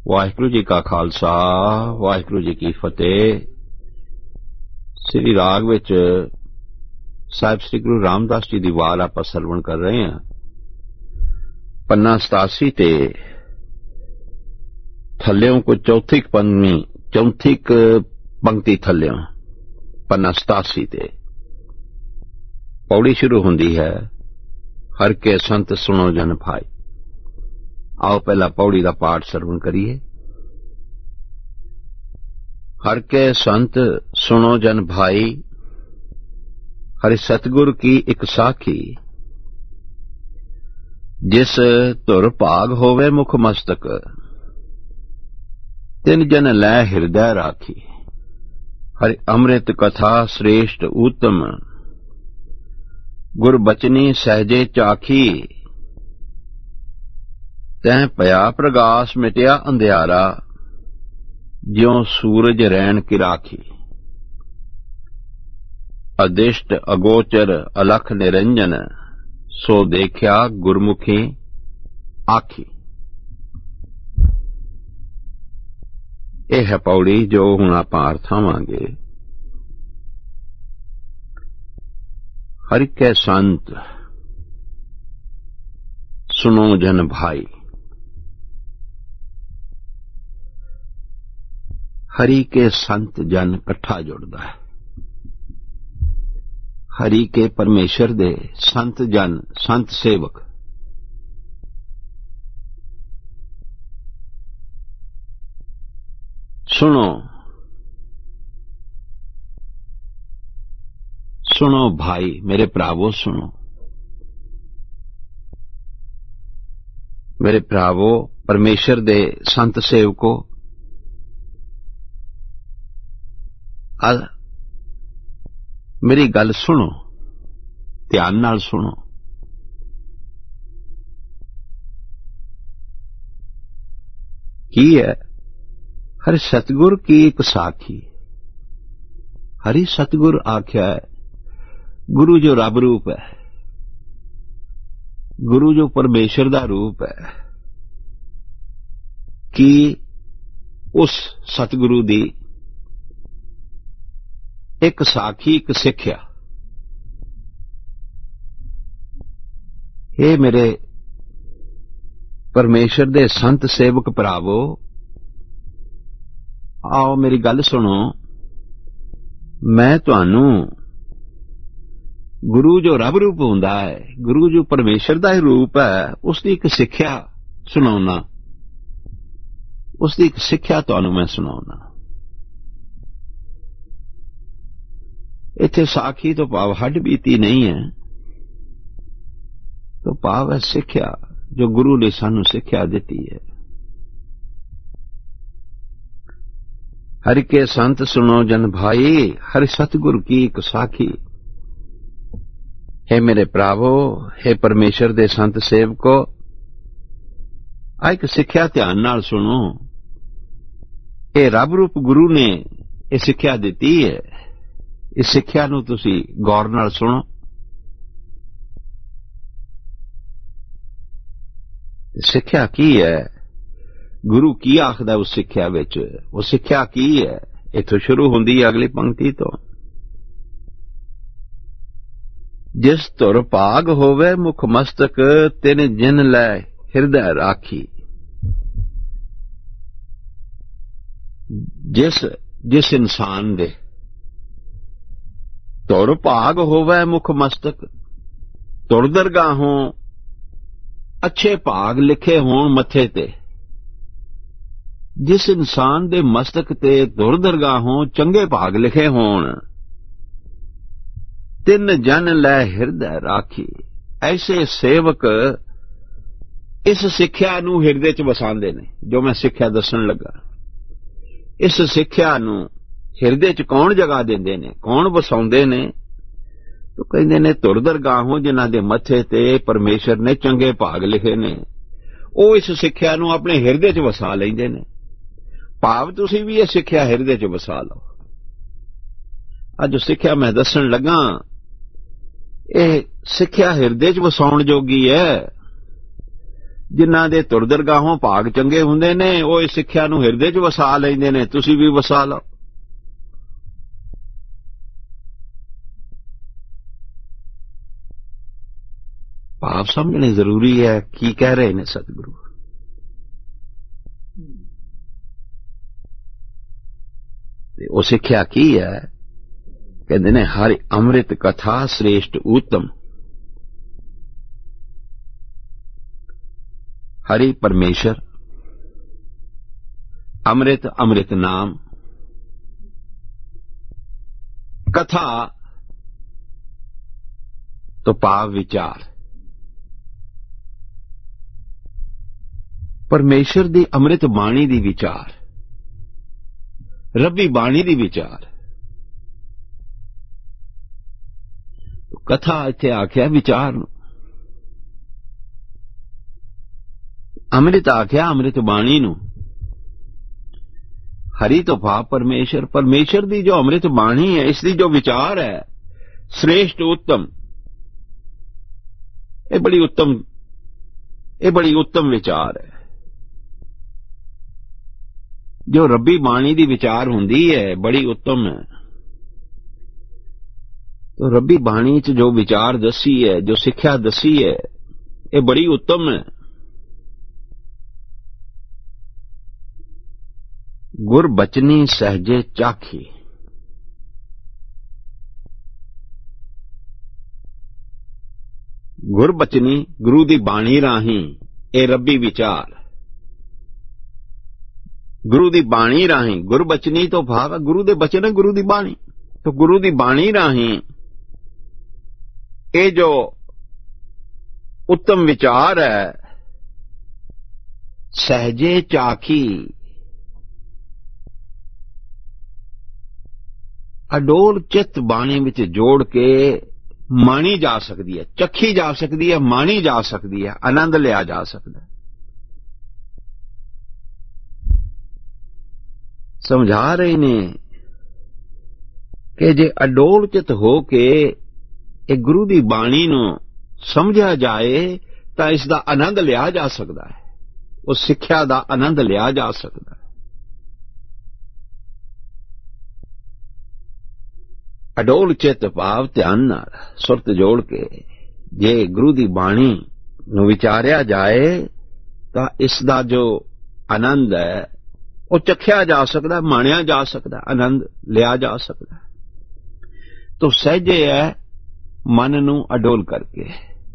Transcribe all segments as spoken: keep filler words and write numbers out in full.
ਵਾਹਿਗੁਰੂ ਜੀ ਕਾ ਖਾਲਸਾ ਵਾਹਿਗੁਰੂ ਜੀ ਕੀ ਫਤਿਹ। ਸ੍ਰੀ ਰਾਗ ਵਿੱਚ ਸਾਹਿਬ ਸ੍ਰੀ ਗੁਰੂ ਰਾਮਦਾਸ ਜੀ ਦੀ ਵਾਰ ਆਪਾਂ ਸਰਵਣ ਕਰ ਰਹੇ ਹਾਂ। ਪੰਨਾ ਸਤਾਸੀ ਤੇ ਥੱਲਿਓਂ ਕੋ ਚੌਥੀ ਪੰਨੀ ਚੌਥੀ ਪੰਕਤੀ ਥੱਲਿਓਂ ਪੰਨਾ ਸਤਾਸੀ ਤੇ ਪੌੜੀ ਸ਼ੁਰੂ ਹੁੰਦੀ ਹੈ, ਹਰ ਕੇ ਸੰਤ ਸੁਣੋ ਜਨ ਭਾਈ। आओ पहला पौड़ी का पाठ सरवण करिए। हर के संत सुनो जन भाई, हरि सतगुर की एक साखी। जिस धुर भाग होवे मुख मस्तक, तिन जन लै हृदय राखी। हरि अमृत कथा श्रेष्ठ उत्तम, गुर बचनी सहजे चाखी। तैं पया प्रगास मिटिया अंधियारा, ज्यों सूरज रैन की राखी। अदिष्ट अगोचर अलख निरंजन, सो देखिया गुरमुखी आखी। यह है पौड़ी जो हुण आपां अर्थावांगे। हरि के संत सुनो जन भाई। हरि के संत जन कट्ठा जुड़दा है। हरि के परमेश्वर दे संत जन संत सेवक सुनो सुनो भाई, मेरे भरावो सुनो। मेरे भरावो परमेश्वर दे संत सेवको, मेरी गल सुनो, ध्यान नाल सुनो। की है? हरि सतगुर की एक साखी। हरि सतगुर आख्या है, गुरु जो रब रूप है, गुरु जो परमेश्वर दा रूप है, कि उस सतगुरु दी एक साखी, एक सिक्ख्या। हे मेरे परमेश्वर दे संत सेवक भरावो, आओ मेरी गल सुनो। मैं तुहानू गुरु जो रब रूप हुंदा है, गुरु जो परमेश्वर दा ही रूप है, उसकी एक सिक्ख्या सुनाउना। उसकी एक सिक्ख्या तुहानू मैं सुनाउना। इत्थे साखी तो भाव हड्ड बीती नहीं है, तो भाव है सिक्ख्या जो गुरु ने सानू सिक्ख्या दी है। हरि के संत सुनो जन भाई, हरि सतगुरु की एक साखी। हे मेरे भरावो, हे परमेश्वर दे संत सेवको, आ एक सिक्ख्या ध्यान नाल सुनो। ये रब रूप गुरु ने यह सिक्ख्या दी है। इस सिक्ख्या नूं तुसी गौर नाल सुनो। सिक्ख्या की है? गुरु की आखदा उस सिक्ख्या विच? वो सिक्ख्या की है? इत्थों शुरू हुंदी है अगली पंक्ति तो। जिस धुर भाग होवे मुख मस्तक, तिन जिन लै हृदय राखी। जिस जिस इंसान दे धुर भाग होवे मुख मस्तक, धुर दरगाहों अच्छे भाग लिखे होण मथे ते। जिस इंसान दे मस्तक ते धुर दरगाहों चंगे भाग लिखे होण, तिन जन लै हृदय राखी। ऐसे सेवक इस सिक्ख्या नूं हिरदे च वसांदे ने, जो मैं सिक्ख्या दसन लगा। इस सिक्ख्या नूं हिरदे च कौन जगह देंदे ने, कौन वसाउंदे ने? तो कहंदे ने धुर दरगाहों जिन्हां दे मथे ते परमेश्वर ने चंगे भाग लिखे ने, वो इस सिक्ख्या नूं अपने हिरदे च वसा लैंदे ने। भाव तुसीं भी ये सिक्ख्या हिरदे च वसा लो। अज सिक्ख्या मैं दसन लगा, ये सिक्ख्या हिरदे च वसाउण जोगी है। ਜਿਨ੍ਹਾਂ ਦੇ ਤੁਰ ਦਰਗਾਹੋਂ ਭਾਗ ਚੰਗੇ ਹੁੰਦੇ ਨੇ ਉਹ ਇਸ ਸਿੱਖਿਆ ਨੂੰ ਹਿਰਦੇ 'ਚ ਵਸਾ ਲੈਂਦੇ ਨੇ। ਤੁਸੀਂ ਵੀ ਵਸਾ ਲਓ। ਭਾਵ ਸਮਝਣੇ ਜ਼ਰੂਰੀ ਹੈ ਕੀ ਕਹਿ ਰਹੇ ਨੇ ਸਤਿਗੁਰੂ। ਤੇ ਉਹ ਸਿੱਖਿਆ ਕੀ ਹੈ? ਕਹਿੰਦੇ ਨੇ ਹਰਿ ਅੰਮ੍ਰਿਤ ਕਥਾ ਸ੍ਰੇਸ਼ਟ ਉੱਤਮ। हरि परमेश्वर, अमृत अमृत नाम, कथा तो भाव विचार। परमेश्वर दी अमृत बाणी दी विचार, रब्बी बाणी दी विचार। कथा इत्थे आख्या विचार नूं, अमृत आख्या अमृत बाणी नूं। हरि तो भाव परमेश्वर, परमेश्वर दी जो अमृत बाणी है इसकी जो विचार है श्रेष्ठ उत्तम, ये बड़ी उत्तम, ये बड़ी उत्तम विचार है। जो रब्बी बाणी दी विचार हुंदी है बड़ी उत्तम है। तो रब्बी बाणी च जो विचार दसी है, जो सिक्ख्या दसी है, ये बड़ी उत्तम है। गुर बचनी सहजे चाखी, गुर बचनी गुरु दी बाणी राही ए रब्बी विचार। गुरु दी बाणी राही, गुर बचनी तो भाव है गुरु दे बचन है, गुरु दी बाणी। तो गुरु दी बाणी राही ए जो उत्तम विचार है सहजे चाखी, अडोल चित बाणी विच जोड़ के माणी जा सकती है, चखी जा सकती है, माणी जा सकती है, आनंद लिया जा सकता है। समझा रहे ने कि जे अडोल चित हो के एक गुरु दी बाणी नूं समझा जाए तो इसका आनंद लिया जा सकता है, उस सिक्ख्या का आनंद लिया जा सकता है। अडोल चित भाव ध्यान नाल सुरत जोड़ के जे गुरु दी बाणी नूं विचारिया जाए तो इसका जो आनंद है वो चखिया जा सकता, माणिया जा सकता, आनंद लिया जा सकता। तो सहजे है मन नूं अडोल करके,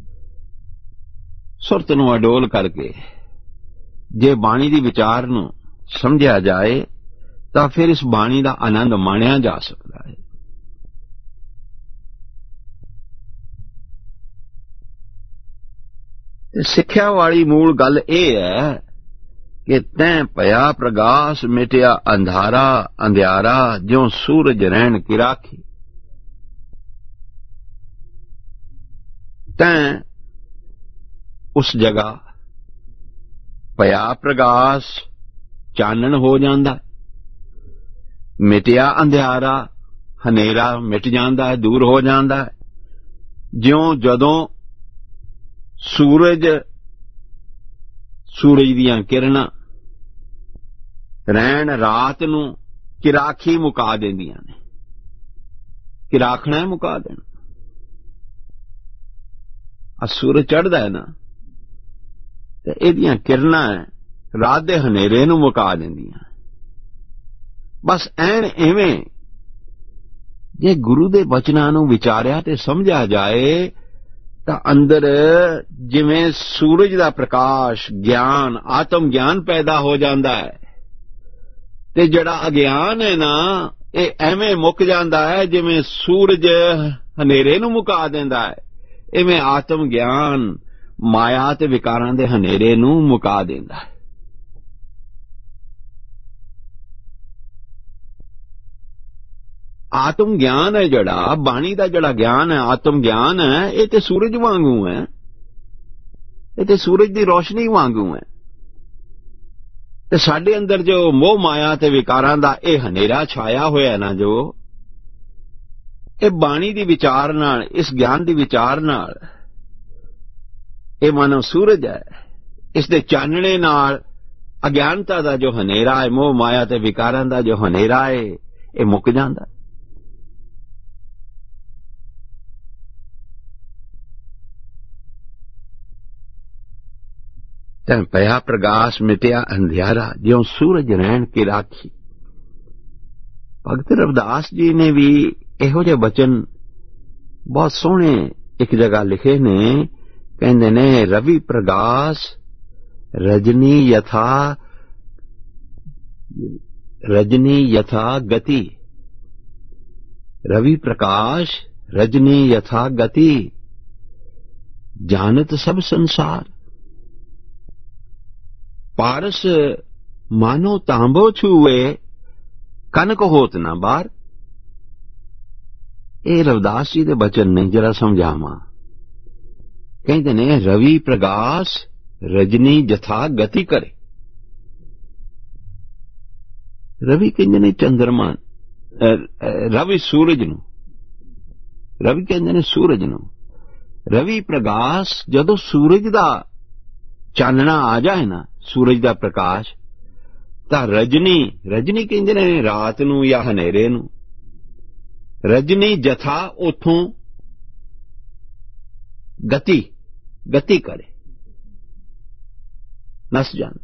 सुरत नूं अडोल करके जे बाणी दी विचार नूं समझिया जाए तो फिर इस बाणी का आनंद माणिया जा सकता है। सिक्ख्या वाली मूल गल यह है कि तैं भया प्रगास मिटिया अंधारा अंधियारा ज्यों सूरज रहन की राखी। तैं उस जगह भया प्रगास चानन हो जांदा, मिटिया अंधियारा हनेरा मिट जांदा है, दूर हो जांदा है। ज्यों जदों सूरज सूरज दियां किरणां रहन रात नूं किराखी मुका देंदियां ने, किराखना है मुका देना। आ सूरज चढ़दा है ना ते इहदियां किरणां रात दे हनेरे नूं मुका देंदियां। बस ऐन इवें जे गुरु दे बचनां नूं विचारिया ते समझा जाए तो अंदर जिवें सूरज का प्रकाश ज्ञान आत्म ज्ञान पैदा हो जाता है ते जड़ा अज्ञान है ना ये एवें मुक जाता है जिवें सूरज हनेरे नूं मुका देंदा है, इवें आत्म ज्ञान माया ते विकारां दे हनेरे नूं मुका देंदा है। आत्म ज्ञान है जड़ा बाणी का जड़ा ज्ञान है, आत्म ज्ञान है, ये तो सूरज वांगू है, ये तो सूरज की रोशनी वांगू है। ते साडे अंदर जो मोह माया ते विकारां दा ये हनेरा छाया होया ना, जो ये बाणी दी विचार नाल, इस ज्ञान दी विचार नाल ये मानो सूरज है, ਇਸ ਦੇ ਚਾਨਣੇ ਨਾਲ ਅਗਿਆਨਤਾ ਦਾ ਜੋ ਹਨੇਰਾ ਹੈ, ਮੋਹ ਮਾਇਆ ਤੇ ਵਿਕਾਰਾਂ ਦਾ ਜੋ ਹਨੇਰਾ ਹੈ, ਇਹ ਮੁੱਕ ਜਾਂਦਾ। ਤੈਂ ਪਿਆ ਪ੍ਰਗਾਸ ਮਿਟਿਆ ਅੰਧਿਆਰਾ, ਜਿਉਂ ਸੂਰਜ ਰਹਿਣ ਕੀ ਰਾਖੀ। ਭਗਤ ਰਵਿਦਾਸ ਜੀ ਨੇ ਵੀ ਇਹੋ ਜਿਹੇ ਬਚਨ ਬਹੁਤ ਸੋਹਣੇ ਇੱਕ ਜਗ੍ਹਾ ਲਿਖੇ ਨੇ। ਕਹਿੰਦੇ ਨੇ, ਰਵੀ ਪ੍ਰਗਾਸ ਰਜਨੀ ਯਥਾ ਰਜਨੀ ਯਥਾ ਗਤੀ, ਰਵੀ ਪ੍ਰਕਾਸ਼ रजनी यथा गति, जानत सब संसार। पारस मानो तांबो छुए, कनक होत ना बार। ਇਹ ਰਵਿਦਾਸ ਜੀ ਦੇ ਬਚਨ ਨੇ, ਜਰਾ ਸਮਝਾਵਾਂ। ਕਹਿੰਦੇ ਨੇ ਰਵੀ ਪ੍ਰਗਾਸ ਰਜਨੀ ਜਥਾ ਗਤੀ ਕਰੇ। ਰਵੀ ਕਹਿੰਦੇ ਨੇ ਚੰਦਰਮਾ, ਰਵੀ ਸੂਰਜ ਨੂੰ, ਰਵੀ ਕਹਿੰਦੇ ਨੇ ਸੂਰਜ ਨੂੰ। ਰਵੀ ਪ੍ਰਗਾਸ ਜਦੋਂ ਸੂਰਜ ਦਾ ਚਾਨਣਾ ਆ ਜਾਏ ਨਾ, ਸੂਰਜ ਦਾ ਪ੍ਰਕਾਸ਼, ਤਾਂ ਰਜਨੀ, ਰਜਨੀ ਕਹਿੰਦੇ ਨੇ ਰਾਤ ਨੂੰ ਜਾਂ ਹਨੇਰੇ ਨੂੰ। ਰਜਨੀ ਜਥਾ ਉਥੋਂ ਗਤੀ ਗਤੀ ਕਰੇ, ਨਸ ਜਾਂਦਾ।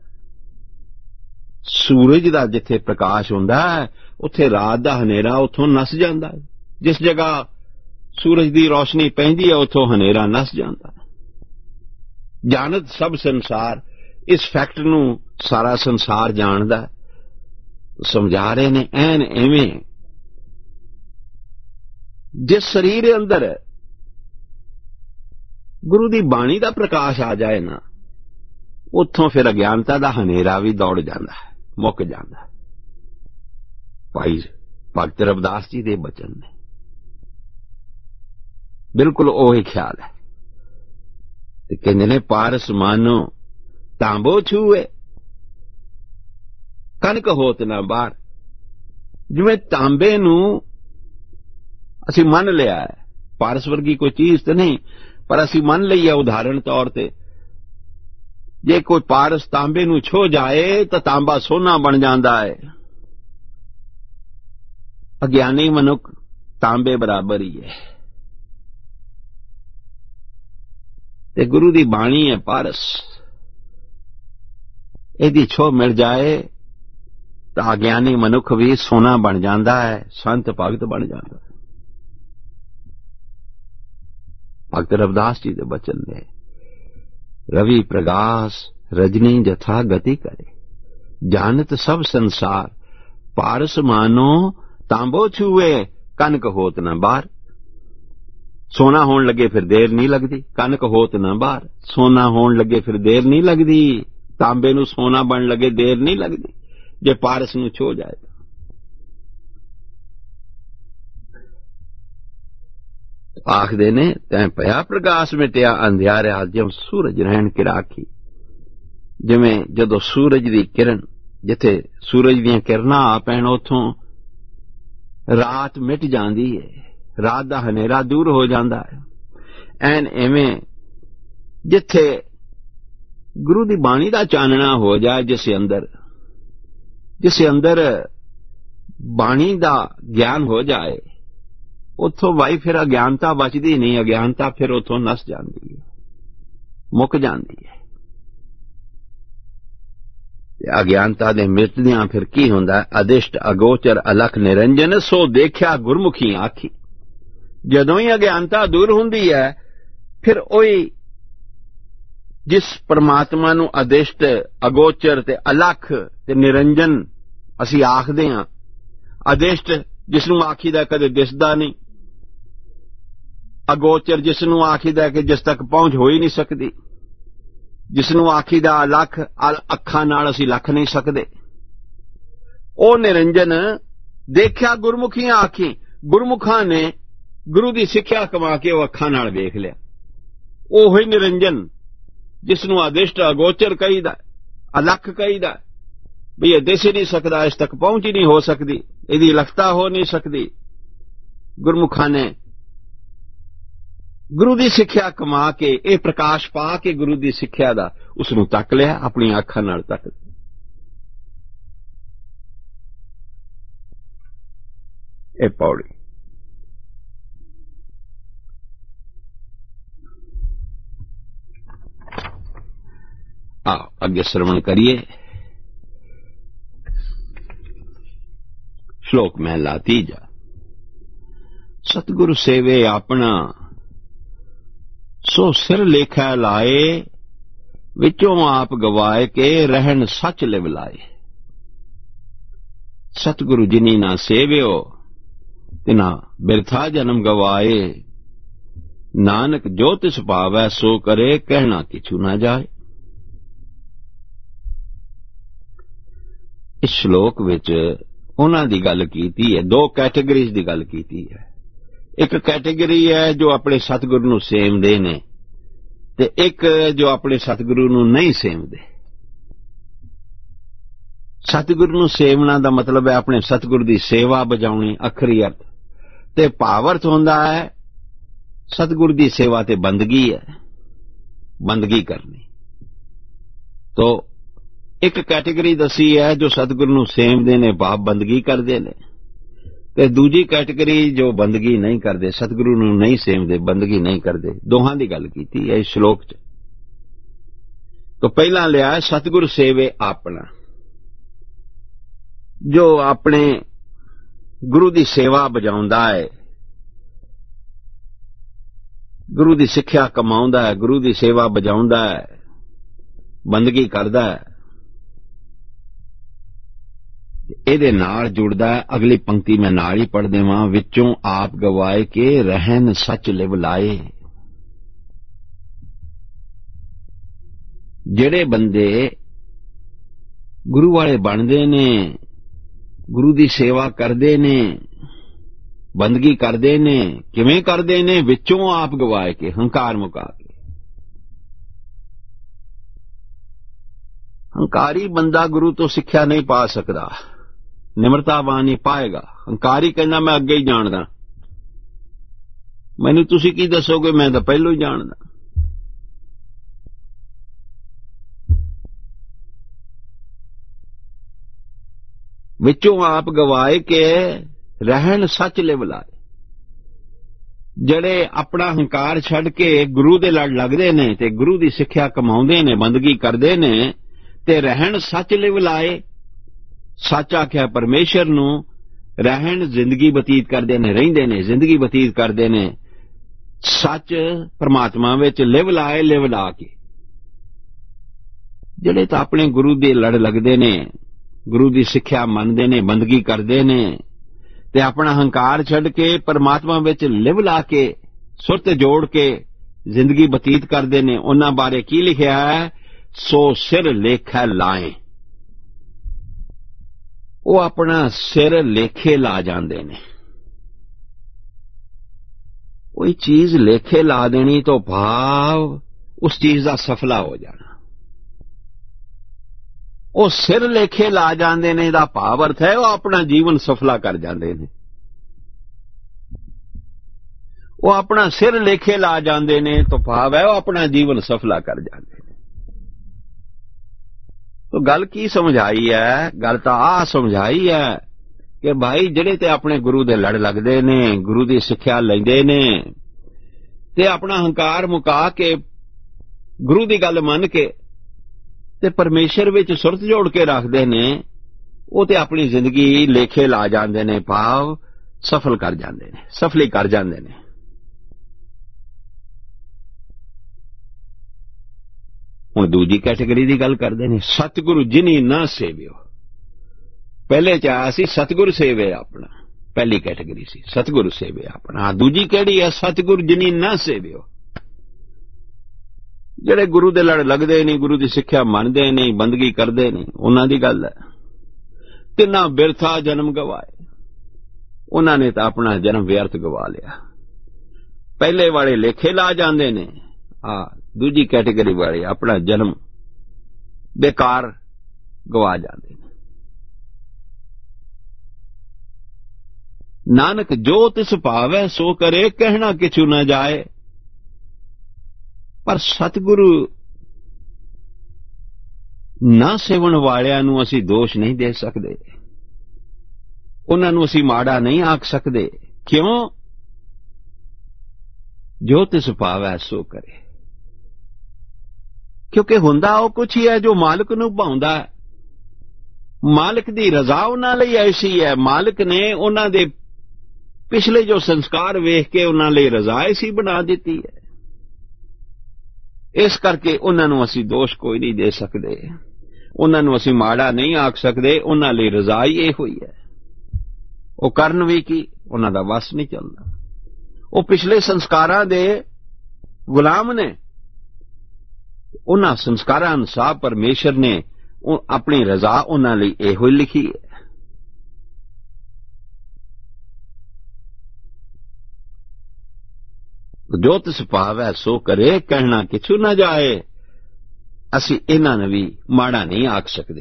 ਸੂਰਜ ਦਾ ਜਿੱਥੇ ਪ੍ਰਕਾਸ਼ ਹੁੰਦਾ ਹੈ, ਉੱਥੇ ਰਾਤ ਦਾ ਹਨੇਰਾ ਉਥੋਂ ਨਸ ਜਾਂਦਾ ਹੈ। ਜਿਸ ਜਗ੍ਹਾ ਸੂਰਜ ਦੀ ਰੋਸ਼ਨੀ ਪੈਂਦੀ ਹੈ, ਉਥੋਂ ਹਨੇਰਾ ਨਸ ਜਾਂਦਾ ਹੈ। ਜਾਣਤ ਸਭ ਸੰਸਾਰ, ਇਸ ਫੈਕਟ ਨੂੰ ਸਾਰਾ ਸੰਸਾਰ ਜਾਣਦਾ। ਸਮਝਾ ਰਹੇ ਨੇ ਐਨ ਐਵੇਂ ਜਿਸ ਸਰੀਰ ਦੇ ਅੰਦਰ ਗੁਰੂ ਦੀ ਬਾਣੀ ਦਾ ਪ੍ਰਕਾਸ਼ ਆ ਜਾਏ ਨਾ, ਉੱਥੋਂ ਫਿਰ ਅਗਿਆਨਤਾ ਦਾ ਹਨੇਰਾ ਵੀ ਦੌੜ ਜਾਂਦਾ ਹੈ, ਮੁੱਕ ਜਾਂਦਾ ਹੈ। ਭਾਈ ਭਗਤ ਰਵਿਦਾਸ ਜੀ ਦੇ ਬਚਨ ਨੇ, ਬਿਲਕੁਲ ਉਹੀ ਖਿਆਲ ਹੈ। ਤੇ ਕਹਿੰਦੇ ਨੇ ਪਾਰਸ ਮਾਨੋ ਤਾਂਬੋ ਛੂਏ, ਕਣਕ ਹੋਤ ਨਾ ਬਾਹਰ। ਜਿਵੇਂ ਤਾਂਬੇ ਨੂੰ ਅਸੀਂ ਮੰਨ ਲਿਆ ਹੈ, ਪਾਰਸ ਵਰਗੀ ਕੋਈ ਚੀਜ਼ ਤਾਂ ਨਹੀਂ, ਪਰ ਅਸੀਂ ਮੰਨ ਲਈ ਹੈ ਉਦਾਹਰਣ ਤੌਰ ਤੇ। ਜੇ ਕੋਈ ਪਾਰਸ ਤਾਂਬੇ ਨੂੰ ਛੋ ਜਾਏ ਤਾਂ ਤਾਂਬਾ ਸੋਨਾ ਬਣ ਜਾਂਦਾ ਹੈ। ਅਗਿਆਨੀ ਮਨੁੱਖ ਤਾਂਬੇ ਬਰਾਬਰ ਹੀ ਹੈ। ਤੇ ਗੁਰੂ ਦੀ ਬਾਣੀ ਹੈ ਪਾਰਸ, ਇਹਦੀ ਛੋ ਮਿਲ ਜਾਏ ਤਾਂ ਅਗਿਆਨੀ ਮਨੁੱਖ ਵੀ ਸੋਨਾ ਬਣ ਜਾਂਦਾ ਹੈ, ਸੰਤ ਭਗਤ ਬਣ ਜਾਂਦਾ ਹੈ। ਭਗਤ ਰਵਿਦਾਸ ਜੀ ਦੇ ਬਚਨ ਨੇ, ਰਵੀ ਪ੍ਰਗਾਸ ਰਜਨੀ ਜਥਾ ਗति करे, जानत सब संसार। पारस मानो तांबो छुए, कनक होत न बार। सोना होने लगे फिर देर नहीं लगती, कनक होत न बार। सोना होने लगे फिर देर नहीं लगती, तांबे नू सोना बन लगे देर नहीं लगती, जे पारस नू छो जाए। आखदे ने तैं पिया प्रकाश मिटिया अंधियारिया, जिवें सूरज रहन की राखी। जिवें जदों सूरज दी किरण, जिथे सूरज दीयां किरणां आ पैण, उत्थों रात मिट जांदी है, रात दा हनेरा दूर हो जांदा है। ऐन इवें जिथे गुरु दी बाणी दा चानना हो जाए, जिस अंदर जिस अंदर बाणी दा ज्ञान हो जाए, उत्थों वाई फिर अज्ञानता बचदी नहीं। अज्ञानता फिर उत्थों नस जाती है, मुक जाती है। अज्ञानता दे मिटदियां फिर की हुंदा, अदिष्ट अगोचर अलख निरंजन, सो देखिया गुरमुखी आखी। जदों ही अज्ञानता दूर हुंदी है, फिर ओही जिस परमात्मा नूं अदिष्ट अगोचर ते अलख ते निरंजन असीं आखदे हां। अदिष्ट जिसनूं आखीदा कदे दिसदा नहीं, अगोचर जिसनूं आखीदा कि जिस तक पहुंच हो ही नहीं सकती, जिसनूं आखीदा लख अखां नाल असीं लख नहीं सकदे। ओ निरंजन देखिया गुरमुखियां आखी। गुरमुखां ने गुरु दी सिक्ख्या कमा के ओ अखां नाल वेख लिया। ओही निरंजन जिसनूं अदिष्ट अगोचर कहीदा, अलख कहीदा, भी ये दिस ही नहीं सकदा, इस तक पहुंच ही नहीं हो सकती, इहदी लखता हो नहीं सकती। गुरमुखां ने गुरु दी सिक्ख्या कमा के, ये प्रकाश पा के गुरु दी सिक्ख्या दा उसनूं तक लिया, अपनी अखां नाल तक लिया। ਇਹ पौड़ी आओ अगे श्रवण करिए। श्लोक महला तीजा। सतगुरु सेवे अपना सो सिर लेखा लाए, विचों आप गवाए के रहन सच लिव लाए। सतगुरु जिनी ना सेवियो तिना बिरथा जन्म गवाए, नानक जो तिस भावै सो करे कहना किछु ना जाए। इस श्लोक विच उन्हां दी गल कीती है, दो कैटेगरीज दी गल कीती है। एक कैटेगरी है जो अपने सतगुरु नूं सेवदे ने, ते एक जो अपने सतगुरु नूं नहीं सेवदे। सतगुरु नूं सेवना दा मतलब है अपने सतगुरु दी सेवा बजाउणी, अखरी अर्थ ते भावर्थ हुंदा है सतगुरु दी सेवा ते बंदगी है, बंदगी करनी। तो एक कैटेगरी दसी है जो सतगुरु नूं सेवदे ने, भाव बंदगी करदे ने, ते दूजी कैटेगरी जो बंदगी नहीं करदे, सतगुरु नूं नहीं सेवदे, बंदगी नहीं करदे। दोहां दी गल कीती है इस श्लोक च। तो पहला लिया है सतगुरु सेवे अपना, जो अपने गुरु दी सेवा बजाउंदा है, गुरु दी सिक्ख्या कमाउंदा है, गुरु दी सेवा बजाउंदा है, बंदगी करदा है, ਇਹਦੇ ਨਾਲ जुड़दा है। अगली पंक्ति मैं नाल ही पढ़ देवां। विचों आप गवाए के रहन सच लिव लाए। ਜਿਹੜੇ ਬੰਦੇ गुरु वाले बनदे ने, गुरु दी सेवा करदे ने, बंदगी करदे ने, किवें करदे ने? विचों आप गवाए के, हंकार मुका के। हंकारी बंदा गुरु तो सिक्ख्या नहीं पा सकदा, निमरतावान नहीं पाएगा। हंकारी कहना मैं अगे ही जानदा, मैनू तुसी की दसोगे, मैं तो पहलों ही जानदा। विचों आप गवाए के रहन सच लिव लाए। जड़े अपना हंकार छड़ के गुरु दे लड़ लगदे ने ते गुरु दी सिक्ख्या कमाउंदे ने, बंदगी करदे ने, ते रहन सच लिव लाए। सच आख्या परमेश्वर नूं, रहन जिंदगी बतीत करदे ने, रहिंदे ने, जिंदगी बतीत करदे ने। सच परमात्मा विच लिव लाए, लिव ला के। जड़े तां अपने गुरु दे लड़ लगदे ने, गुरु दी सिक्ख्या मनदे ने, बंदगी करदे ने, ते अपना हंकार छड़ के परमात्मा विच लिव ला के, सुरत जोड़ के जिंदगी बतीत करदे ने, उन्हां बारे की लिखिया है? सो सिर लेखा लाए। वो अपना सिर लेखे ला जांदे ने। कोई चीज लेखे ला देनी तो भाव उस चीज का सफला हो जाना। वो सिर लेखे ला जांदे ने दा भाव अर्थ है वो अपना जीवन सफला कर जांदे ने। वो अपना सिर लेखे ला जांदे ने तो भाव है वो अपना जीवन सफला कर जांदे ने। तो गल की समझाई है? गल तो आ समझाई है कि भाई जिहड़े ते अपने गुरु दे लड़ लगदे ने, गुरु दी सिक्ख्या लैंदे ने, ते अपना हंकार मुका के गुरु दी गल मन के ते परमेश्वर विच सुरत जोड़ के रखदे ने, वो ते अपनी जिंदगी लेखे ला जांदे ने, भाव सफल कर जांदे ने, सफली कर जांदे ने। हुण दूजी कैटेगरी की गल करते हैं, सतगुरु जिनी ना सेवियो। पहले चाह सी सतगुरु सेवे अपना, पहली कैटेगरी सी सतगुरु सेवे अपना। हाँ, दूजी केड़ी है? सतगुरु जिनी ना सेवियो। जेड़े गुरु दे लड़ लगदे नहीं, गुरु की सिक्ख्या मनदे नहीं, बंदगी करदे नहीं, उन्हां दी गल है। तिन्हां बिरथा जन्म गवाए, उन्हां ने तां अपना जन्म व्यर्थ गवा लिया। पहले वाले लेखे ला जांदे ने, हाँ दूजी कैटेगरी वाले अपना जन्म बेकार गवा जाते हैं। नानक जो तिस भावै सो करे, कहना किछु न जाए। पर सतगुरु ਨਾ ਸੇਵਣ ਵਾਲਿਆਂ ਨੂੰ ਅਸੀਂ ਦੋਸ਼ ਨਹੀਂ ਦੇ ਸਕਦੇ, ਉਹਨਾਂ ਨੂੰ ਅਸੀਂ ਮਾੜਾ ਨਹੀਂ ਆਖ ਸਕਦੇ। ਕਿਉਂ? ਜੋ ਤਿਸ ਭਾਵੈ ਸੋ ਕਰੇ। ਕਿਉਂਕਿ ਹੁੰਦਾ ਉਹ ਕੁਛ ਹੀ ਹੈ ਜੋ ਮਾਲਕ ਨੂੰ ਭਾਉਂਦਾ ਹੈ। ਮਾਲਕ ਦੀ ਰਜ਼ਾ ਉਹਨਾਂ ਲਈ ਐਸੀ ਹੈ, ਮਾਲਕ ਨੇ ਉਹਨਾਂ ਦੇ ਪਿਛਲੇ ਜੋ ਸੰਸਕਾਰ ਵੇਖ ਕੇ ਉਹਨਾਂ ਲਈ ਰਜ਼ਾ ਐਸੀ ਬਣਾ ਦਿੱਤੀ ਹੈ। ਇਸ ਕਰਕੇ ਉਹਨਾਂ ਨੂੰ ਅਸੀਂ ਦੋਸ਼ ਕੋਈ ਨਹੀਂ ਦੇ ਸਕਦੇ, ਉਹਨਾਂ ਨੂੰ ਅਸੀਂ ਮਾੜਾ ਨਹੀਂ ਆਖ ਸਕਦੇ। ਉਹਨਾਂ ਲਈ ਰਜ਼ਾ ਹੀ ਇਹ ਹੋਈ ਹੈ। ਉਹ ਕਰਨ ਵੀ ਕੀ, ਉਹਨਾਂ ਦਾ ਵਸ ਨਹੀਂ ਚੱਲਦਾ। ਉਹ ਪਿਛਲੇ ਸੰਸਕਾਰਾਂ ਦੇ ਗੁਲਾਮ ਨੇ। ਉਹਨਾਂ ਸੰਸਕਾਰਾਂ ਅਨੁਸਾਰ ਪਰਮੇਸ਼ਰ ਨੇ ਆਪਣੀ ਰਜ਼ਾ ਉਹਨਾਂ ਲਈ ਇਹੋ ਹੀ ਲਿਖੀ ਹੈ। ਜੋ ਤਿਸ ਭਾਵੈ ਸੋ ਕਰੇ, ਕਹਿਣਾ ਕਿਛੂ ਨਾ ਜਾਏ। ਅਸੀਂ ਇਹਨਾਂ ਨੂੰ ਵੀ ਮਾੜਾ ਨਹੀਂ ਆਖ ਸਕਦੇ,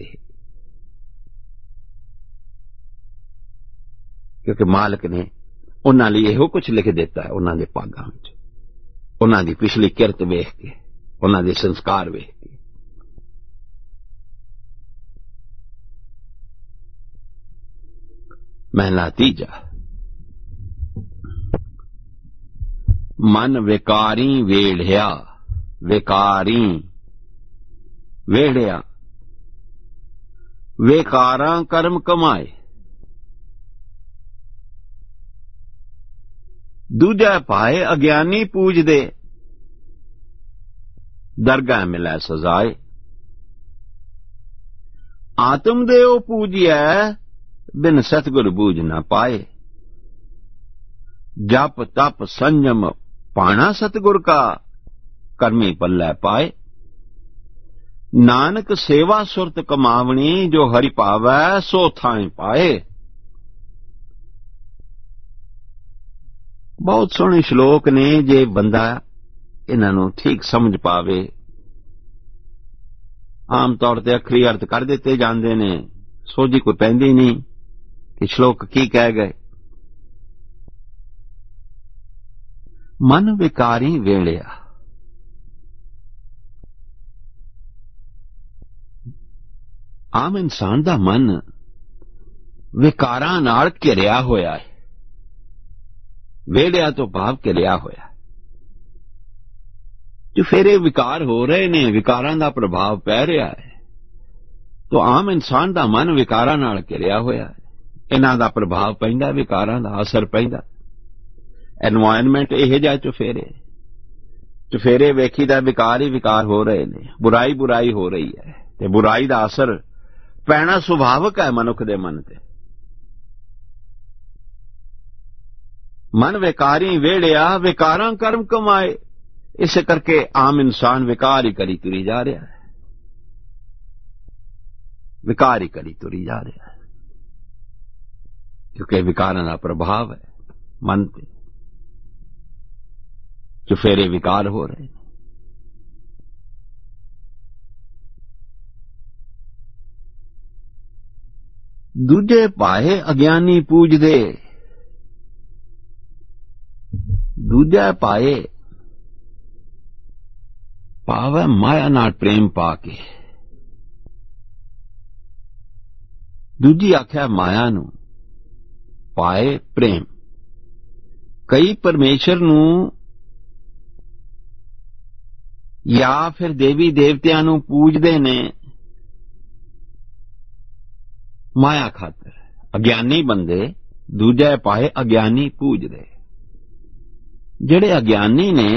ਕਿਉਂਕਿ ਮਾਲਕ ਨੇ ਉਹਨਾਂ ਲਈ ਇਹੋ ਕੁਝ ਲਿਖ ਦਿੱਤਾ ਹੈ। ਉਹਨਾਂ ਦੇ ਭਾਗਾਂ ਵਿੱਚ, ਉਹਨਾਂ ਦੀ ਪਿਛਲੀ ਕਿਰਤ ਵੇਖ ਕੇ, ਉਹਨਾਂ ਦੇ ਸੰਸਕਾਰ ਵੇਖ ਕੇ। ਮਹਿਲਾ ਤੀਜਾ, ਮਨ ਵਿਕਾਰੀ ਵੇੜਿਆ। ਵਿਕਾਰੀ ਵੇੜਿਆ, ਵਿਕਾਰਾਂ ਕਰਮ ਕਮਾਏ। ਦੂਜਾ ਪਾਏ ਅਗਿਆਨੀ ਪੂਜਦੇ, ਦਰਗਾਹ ਮਿਲੈ ਸਜ਼ਾਏ। ਆਤਮ ਦੇਵ ਪੂਜਿਐ, ਬਿਨ ਸਤਿਗੁਰ ਬੂਝ ਨਾ ਪਾਏ। ਜਪ ਤਪ ਸੰਜਮ ਪਾਣਾ ਸਤਿਗੁਰ ਕਾ, ਕਰਮੀ ਪੱਲੇ ਪਾਏ। ਨਾਨਕ ਸੇਵਾ ਸੁਰਤ ਕਮਾਵਣੀ, ਜੋ ਹਰਿ ਭਾਵੈ ਸੋ ਥਾਂ ਪਾਏ। ਬਹੁਤ ਸੋਹਣੇ ਸ਼ਲੋਕ ਨੇ। ਜੇ ਬੰਦਾ ਇਹਨਾਂ ਨੂੰ ਠੀਕ ਸਮਝ ਪਾਵੇ, ਆਮ ਤੌਰ ਤੇ ਅੱਖਰੀ ਅਰਥ ਕਰ ਦਿੱਤੇ ਜਾਂਦੇ ਨੇ, ਸੋਝੀ ਕੋਈ ਪੈਂਦੀ ਨਹੀਂ ਕਿ ਸ਼ਲੋਕ ਕੀ ਕਹਿ ਗਏ। ਮਨ ਵਿਕਾਰੀ ਵੇੜਿਆ, ਆਮ ਇਨਸਾਨ ਦਾ ਮਨ ਵਿਕਾਰਾਂ ਨਾਲ ਘਿਰਿਆ ਹੋਇਆ ਹੈ। ਵੇੜਿਆ ਤੋਂ ਭਾਵ ਘਿਰਿਆ ਹੋਇਆ। ਜੋ ਫੇਰੇ ਵਿਕਾਰ ਹੋ ਰਹੇ ਨੇ, ਵਿਕਾਰਾਂ ਦਾ ਪ੍ਰਭਾਵ ਪੈ ਰਿਹਾ ਹੈ, ਤਾਂ ਆਮ ਇਨਸਾਨ ਦਾ ਮਨ ਵਿਕਾਰਾਂ ਨਾਲ ਘਿਰਿਆ ਹੋਇਆ ਹੈ। ਇਹਨਾਂ ਦਾ ਪ੍ਰਭਾਵ ਪੈਂਦਾ, ਵਿਕਾਰਾਂ ਦਾ ਅਸਰ ਪੈਂਦਾ। ਐਨਵਾਇਰਨਮੈਂਟ ਇਹ ਜਿਹਾ ਚੁਫੇਰੇ ਚੁਫੇਰੇ ਵੇਖੀ ਦਾ ਵਿਕਾਰ ਹੀ ਵਿਕਾਰ ਹੋ ਰਹੇ ਨੇ। ਬੁਰਾਈ ਬੁਰਾਈ ਹੋ ਰਹੀ ਹੈ, ਤੇ ਬੁਰਾਈ ਦਾ ਅਸਰ ਪੈਣਾ ਸੁਭਾਵਕ ਹੈ ਮਨੁੱਖ ਦੇ ਮਨ ਤੇ। ਮਨ ਵਿਕਾਰੀ ਵੇੜਿਆ, ਵਿਕਾਰਾਂ ਕਰਮ ਕਮਾਏ। ਇਸੇ ਕਰਕੇ ਆਮ ਇਨਸਾਨ ਵਿਕਾਰ ਹੀ ਕਰੀ ਤੁਰੀ ਜਾ ਰਿਹਾ ਹੈ, ਵਿਕਾਰ ਹੀ ਕਰੀ ਤੁਰੀ ਜਾ ਰਿਹਾ ਹੈ, ਕਿਉਂਕਿ ਵਿਕਾਰਾਂ ਦਾ ਪ੍ਰਭਾਵ ਹੈ ਮਨ ਤੇ। ਚੁਫੇਰੇ ਵਿਕਾਰ ਹੋ ਰਹੇ। ਦੂਜੇ ਪਾਏ ਅਗਿਆਨੀ ਪੂਜਦੇ। ਦੂਜਾ ਪਾਏ ਭਾਵ ਹੈ ਮਾਇਆ ਨਾਲ ਪ੍ਰੇਮ ਪਾ ਕੇ। ਦੂਜੀ ਆਖਿਆ ਮਾਇਆ ਨੂੰ, ਪਾਏ ਪ੍ਰੇਮ। ਕਈ ਪਰਮੇਸ਼ਰ ਨੂੰ ਜਾਂ ਫਿਰ ਦੇਵੀ ਦੇਵਤਿਆਂ ਨੂੰ ਪੂਜਦੇ ਨੇ ਮਾਇਆ ਖਾਤਰ। ਅਗਿਆਨੀ ਬੰਦੇ ਦੂਜਾ ਪਾਏ ਅਗਿਆਨੀ ਪੂਜਦੇ। ਜਿਹੜੇ ਅਗਿਆਨੀ ਨੇ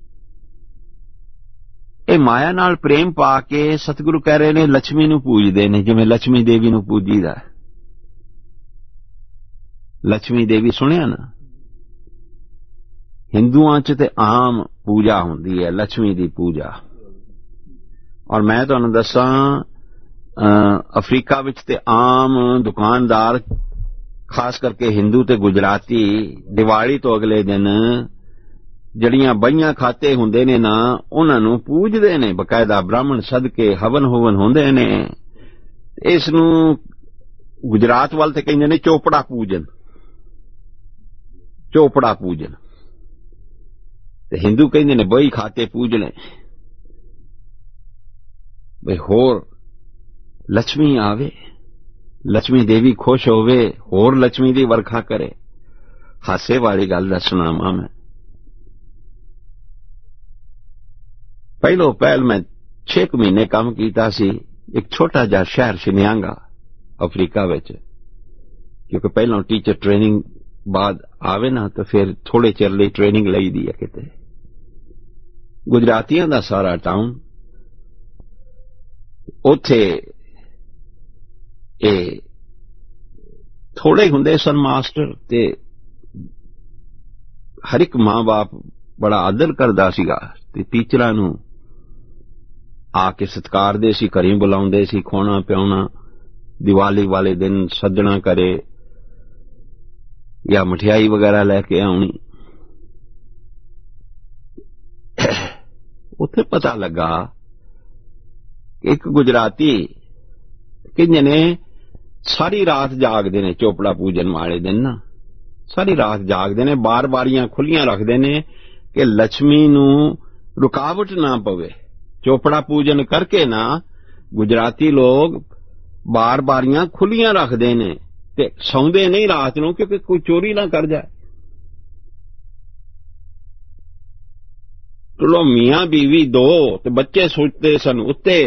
ਇਹ ਮਾਇਆ ਨਾਲ ਪ੍ਰੇਮ ਪਾ ਕੇ, ਸਤਿਗੁਰੂ ਕਹਿ ਰਹੇ ਨੇ, ਲక్ష్ਮੀ ਨੂੰ ਪੂਜਦੇ ਨੇ, ਜਿਵੇਂ ਲక్ష్ਮੀ ਦੇਵੀ ਨੂੰ ਪੂਜੀਦਾ। ਲక్ష్ਮੀ ਦੇਵੀ ਸੁਣਿਆ ਨਾ, ਹਿੰਦੂਆਂ ਚ ਤੇ ਆਮ ਪੂਜਾ ਹੁੰਦੀ ਹੈ ਲక్ష్ਮੀ ਦੀ ਪੂਜਾ। ਔਰ ਮੈਂ ਤੁਹਾਨੂੰ ਦੱਸਾਂ, ਅਫਰੀਕਾ ਵਿੱਚ ਤੇ ਆਮ ਦੁਕਾਨਦਾਰ, ਖਾਸ ਕਰਕੇ ਹਿੰਦੂ ਤੇ ਗੁਜਰਾਤੀ, ਦੀਵਾਲੀ ਤੋਂ ਅਗਲੇ ਦਿਨ ਜਿਹੜੀਆਂ ਬਈਆਂ ਖਾਤੇ ਹੁੰਦੇ ਨੇ ਨਾ, ਉਹਨਾਂ ਨੂੰ ਪੂਜਦੇ ਨੇ ਬਕਾਇਦਾ। ਬ੍ਰਾਹਮਣ ਸਦਕੇ ਹਵਨ ਹੁਵਨ ਹੁੰਦੇ ਨੇ। ਇਸ ਨੂੰ ਗੁਜਰਾਤ ਵੱਲ ਤੇ ਕਹਿੰਦੇ ਨੇ ਚੋਪੜਾ ਪੂਜਨ। ਚੋਪੜਾ ਪੂਜਨ ਤੇ ਹਿੰਦੂ ਕਹਿੰਦੇ ਨੇ ਬਈ ਖਾਤੇ ਪੂਜਣੇ। ਬਈ ਹੋਰ लक्ष्मी आवे, लक्ष्मी देवी खुश होवे, होर लक्ष्मी दी वरखा करे। हासे वाली गल दसना मां मैं पहलो पहल मैं छे क महीने काम कीता सी एक छोटा जिहा शहर शिन्यांगा अफ्रीका विच, क्योंकि पहलों टीचर ट्रेनिंग बाद आवे ना तो फिर थोड़े चिर लई ट्रेनिंग लई दी है किते। गुजरातियां दा सारा टाउन, उत्थे ए थोड़े हुंदे सन मास्टर ते हर एक मां बाप बड़ा आदर करदा सीगा ते टीचरां नूं आके सत्कारदे सी, घरें बुलाउंदे सी, खोना पियाउणा, दिवाली वाले दिन सदना करे या मठियाई वगैरह लैके आउणी। उत्थे पता लगा एक गुजराती किंज ने सारी रात जागदे ने, चोपड़ा पूजन वाले दिन ना सारी रात जागदे ने, बार बारियां खुलियां रखदे ने कि लक्ष्मी नूं रुकावट ना पवे। चोपड़ा पूजन करके ना गुजराती लोग बार बारियां खुलियां रखदे ने ते सौंदे नहीं रात नूं, क्योंकि कोई चोरी ना कर जाए। चलो मियां बीवी दो ते बच्चे सुते सन उत्ते,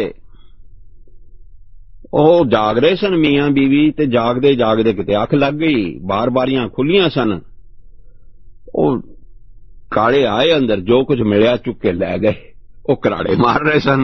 ਉਹ जाग रहे सन मियां बीवी ते जागदे जागदे किते अख लग गई, बार बारियां खुलियां सन। ਉਹ काले आए अंदर, जो कुछ मिलिया चुक के लै गए। ਉਹ कराड़े मार रहे सन।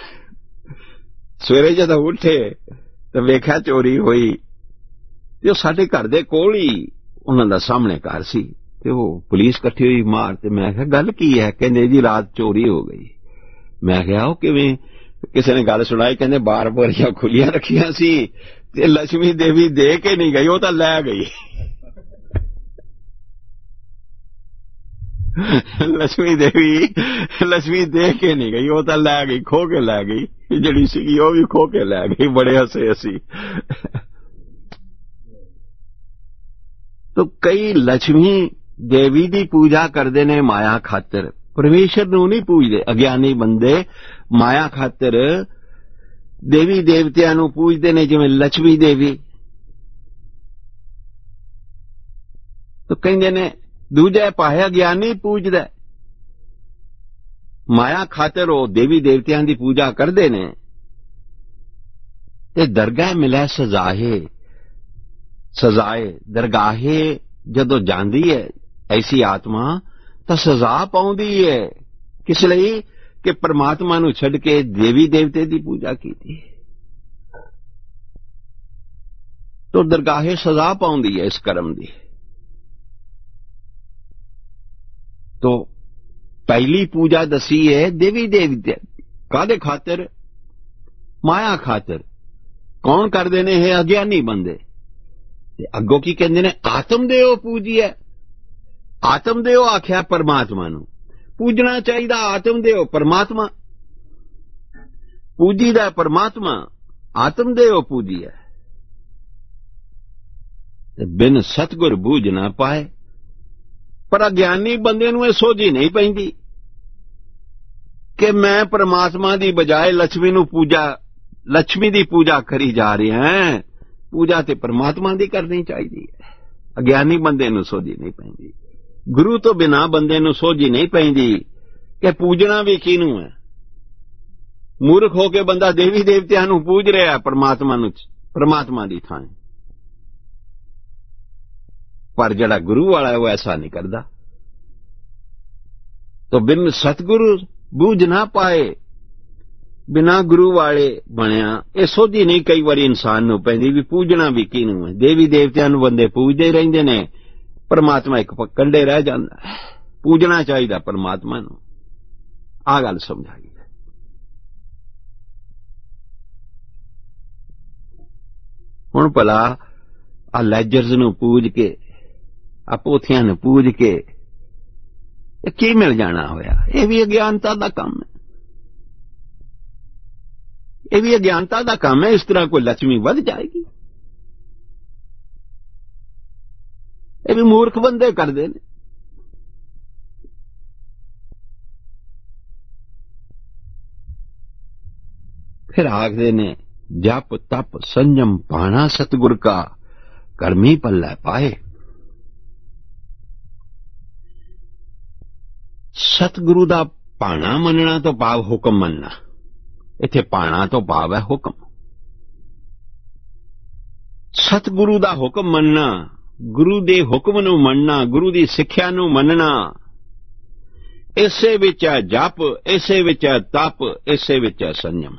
सवेरे जदों उठे तो वेख्या चोरी होई ते साडे घर दे कोल ही उन्हां दा सामने घर सी ते वो पुलिस इकट्ठी हुई मार। ते मैं कहा गल की है? कहंदे जी रात चोरी हो गई। मैं कहा ਉਹ किवें? किसी ने गल सुनाई, कहते बार बारियां खुलियां रखियां सी ते लक्ष्मी देवी दे के नहीं गई, वो तो लै गई। लक्ष्मी देवी लक्ष्मी दे के नहीं गई, वो तो लै गई, खो के लै गई, जिहड़ी सीगी वो भी खो के लै गई। बड़े हसे असी। तो कई लक्ष्मी देवी दी पूजा करते ने माया खातर, परमेश्वर नूं नहीं पूजदे। अज्ञानी बंदे माया खातर देवी देवतियां नूं पूजदे ने, जिवें लक्ष्मी देवी। तो कहिंदे ने दूजे पासे अज्ञानी पूजदा, माया खातर वो देवी देवतियां दी पूजा करदे ने ते दरगाह मिले सजाए सजाए दरगाहे जदों जांदी है ऐसी आत्मा तो सजा पाउंदी है। किस लई? कि परमात्मा नूं छड्ड के देवी देवते दी पूजा कीती, तो दरगाहे सजा पाउंदी है इस कर्म दी। तो पहली पूजा दसी है देवी देवते कादे खातिर? माया खातिर। कौन करदे ने? है अज्ञानी बंदे। अगों की कहंदे ने आत्मदेव पूजिए। आत्मदेव आख्या परमात्मा नूं पूजना चाहिए। आत्मदेव परमात्मा पूजीदा, परमात्मा आत्मदेव पूजिए। बिन सतगुर बूझ ना पाए। पर अज्ञानी बंदे नूं सोझी नहीं पैंदी कि मैं परमात्मा दी बजाय लक्ष्मी नूं पूजा लक्ष्मी दी पूजा करी जा रहे हैं। पूजा ते परमात्मा दी करनी चाहिए। अज्ञानी बंदे नूं सोझी नहीं पैंदी। गुरु तो बिना बंदे नूं सोझी नहीं पैंदी कि पूजना भी किनू है। मूर्ख होके बंदा देवी देवतियां नूं पूज रहा है, परमात्मा नूं परमात्मा दी थां। पर जिहड़ा गुरु वाला है वो ऐसा नहीं करता। तो बिन सतगुरु बूझ ना पाए, बिना गुरु वाले बनया ये सोझी नहीं कई बार इंसान नूं पैंदी भी पूजना भी किनू है। देवी देवतियां नूं बंदे पूजदे रहिंदे ने, परमात्मा एक कंढे रह जांदा। पूजना चाहिए परमात्मा नूं। आ गल समझाई। हुण भला आ लैजर्स नूं पूज के, आ पोथियां नूं पूज के की मिल जाना होया? यह भी अज्ञानता दा काम है। यह भी अज्ञानता दा काम है। इस तरह कोई लक्ष्मी वध जाएगी? ये भी मूर्ख बंदे करते हैं। फिर आखते ने जप तप संयम पाना सतगुर का, कर्मी पल्लै पाए। सतगुरु दा पाना मनना तो भाव हुक्म मनना, इत्थे पाना तो भाव है हुक्म। सतगुरु दा हुक्म मनना, गुरु दे हुक्म नूं मनना, गुरु दी सिक्ख्या नूं मनना, इसे विच है जप, इसे विच है तप, इसे विच है संयम।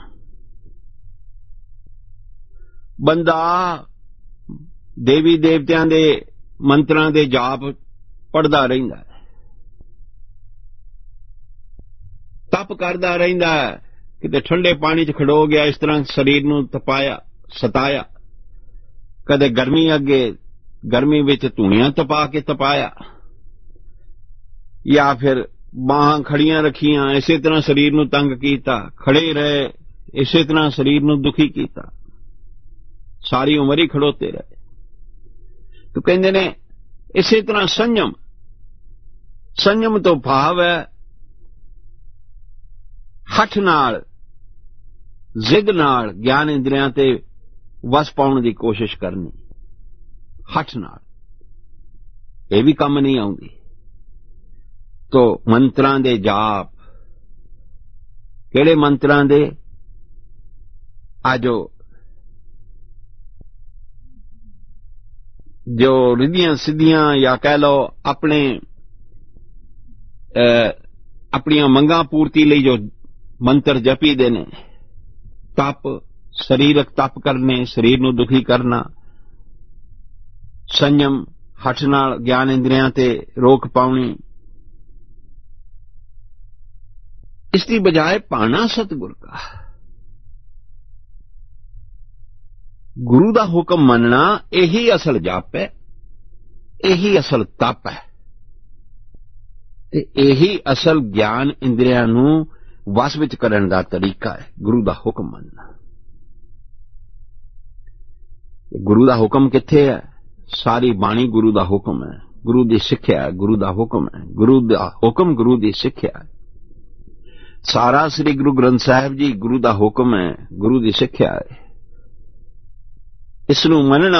बंदा देवी देवतियां दे मंत्रां दे जाप पढ़दा रहिंदा है, तप करदा रहिंदा है, किते ठंडे पानी च खड़ो गया, इस तरह शरीर नूं तपाया सताया, कदे गर्मी अगे गर्मी विच धूणियां तपा के तपाया, या फिर बाहां खड़ियां रखियां, इसे तरह शरीर नूं तंग कीता, खड़े रहे, इसे तरह शरीर नूं दुखी कीता, सारी उम्र ही खड़ोते रहे। तो कहंदे ने इसे तरह संयम, संयम तो भाव है हठ नाल जिद नाल ज्ञान इंद्रियां ते वस पाउण दी कोशिश करनी, हठ नाल ये भी कम नहीं आउंदी। तो मंत्रां दे जाप, किहड़े मंत्रां दे? आ जो जो रिद्धियां सिद्धियां या कह लो अपने अपनियां मंगां पूर्ति लई जो मंत्र जपी दे ने, तप शरीरक तप करने, शरीर नूं दुखी करना, संयम हठ नाल ज्ञान इंद्रियां ते रोक पाउणी, इसकी बजाय पाना सतगुर का, गुरु दा हुक्म मनना, यही असल जप है, यही असल तप है, ते यही असल ज्ञान इंद्रियां नूं वस विच करन दा तरीका है, गुरु दा हुक्म मनना। गुरु दा हुक्म कित्थे है? सारी बाणी गुरु दा हुक्म है, गुरु दी सिक्ख्या है, गुरु दा हुक्म है, गुरु दा हुक्म गुरु दी सिक्ख्या है। सारा श्री गुरु ग्रंथ साहिब जी गुरु दा हुक्म है, गुरु दी सिक्ख्या है। इसनूं मनना,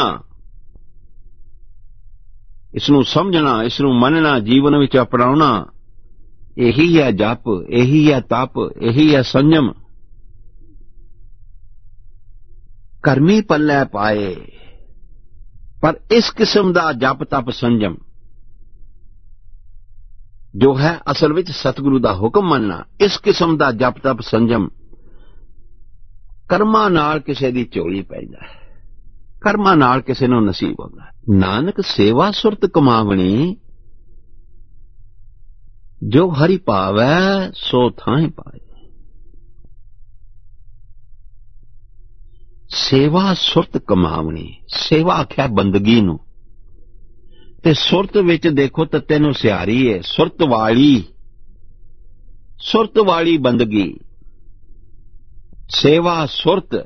इसनूं समझना, इसनूं मनना, जीवन विच अपनाउणा, यही है जप, यही है तप, यही है संयम। कर्मी पल्लै पाए, पर इस किस्म दा जप तप संयम जो है असल विच सतगुरु दा हुक्म मनना, इस किस्म दा जप तप संयम कर्मां नाल किसे दी झोली पैंदा है, कर्मां नाल किसे नूं नसीब होंदा है। नानक सेवा सुरत कमावणी, जो हरि पावै सो थां पाए। सेवा सुरत कमावणी, सेवा आख्या बंदगी नूं, ते सुरत विच देखो तत्ते नूं सियारी है, सुरत वाली, सुरत वाली बंदगी, सेवा सुरत,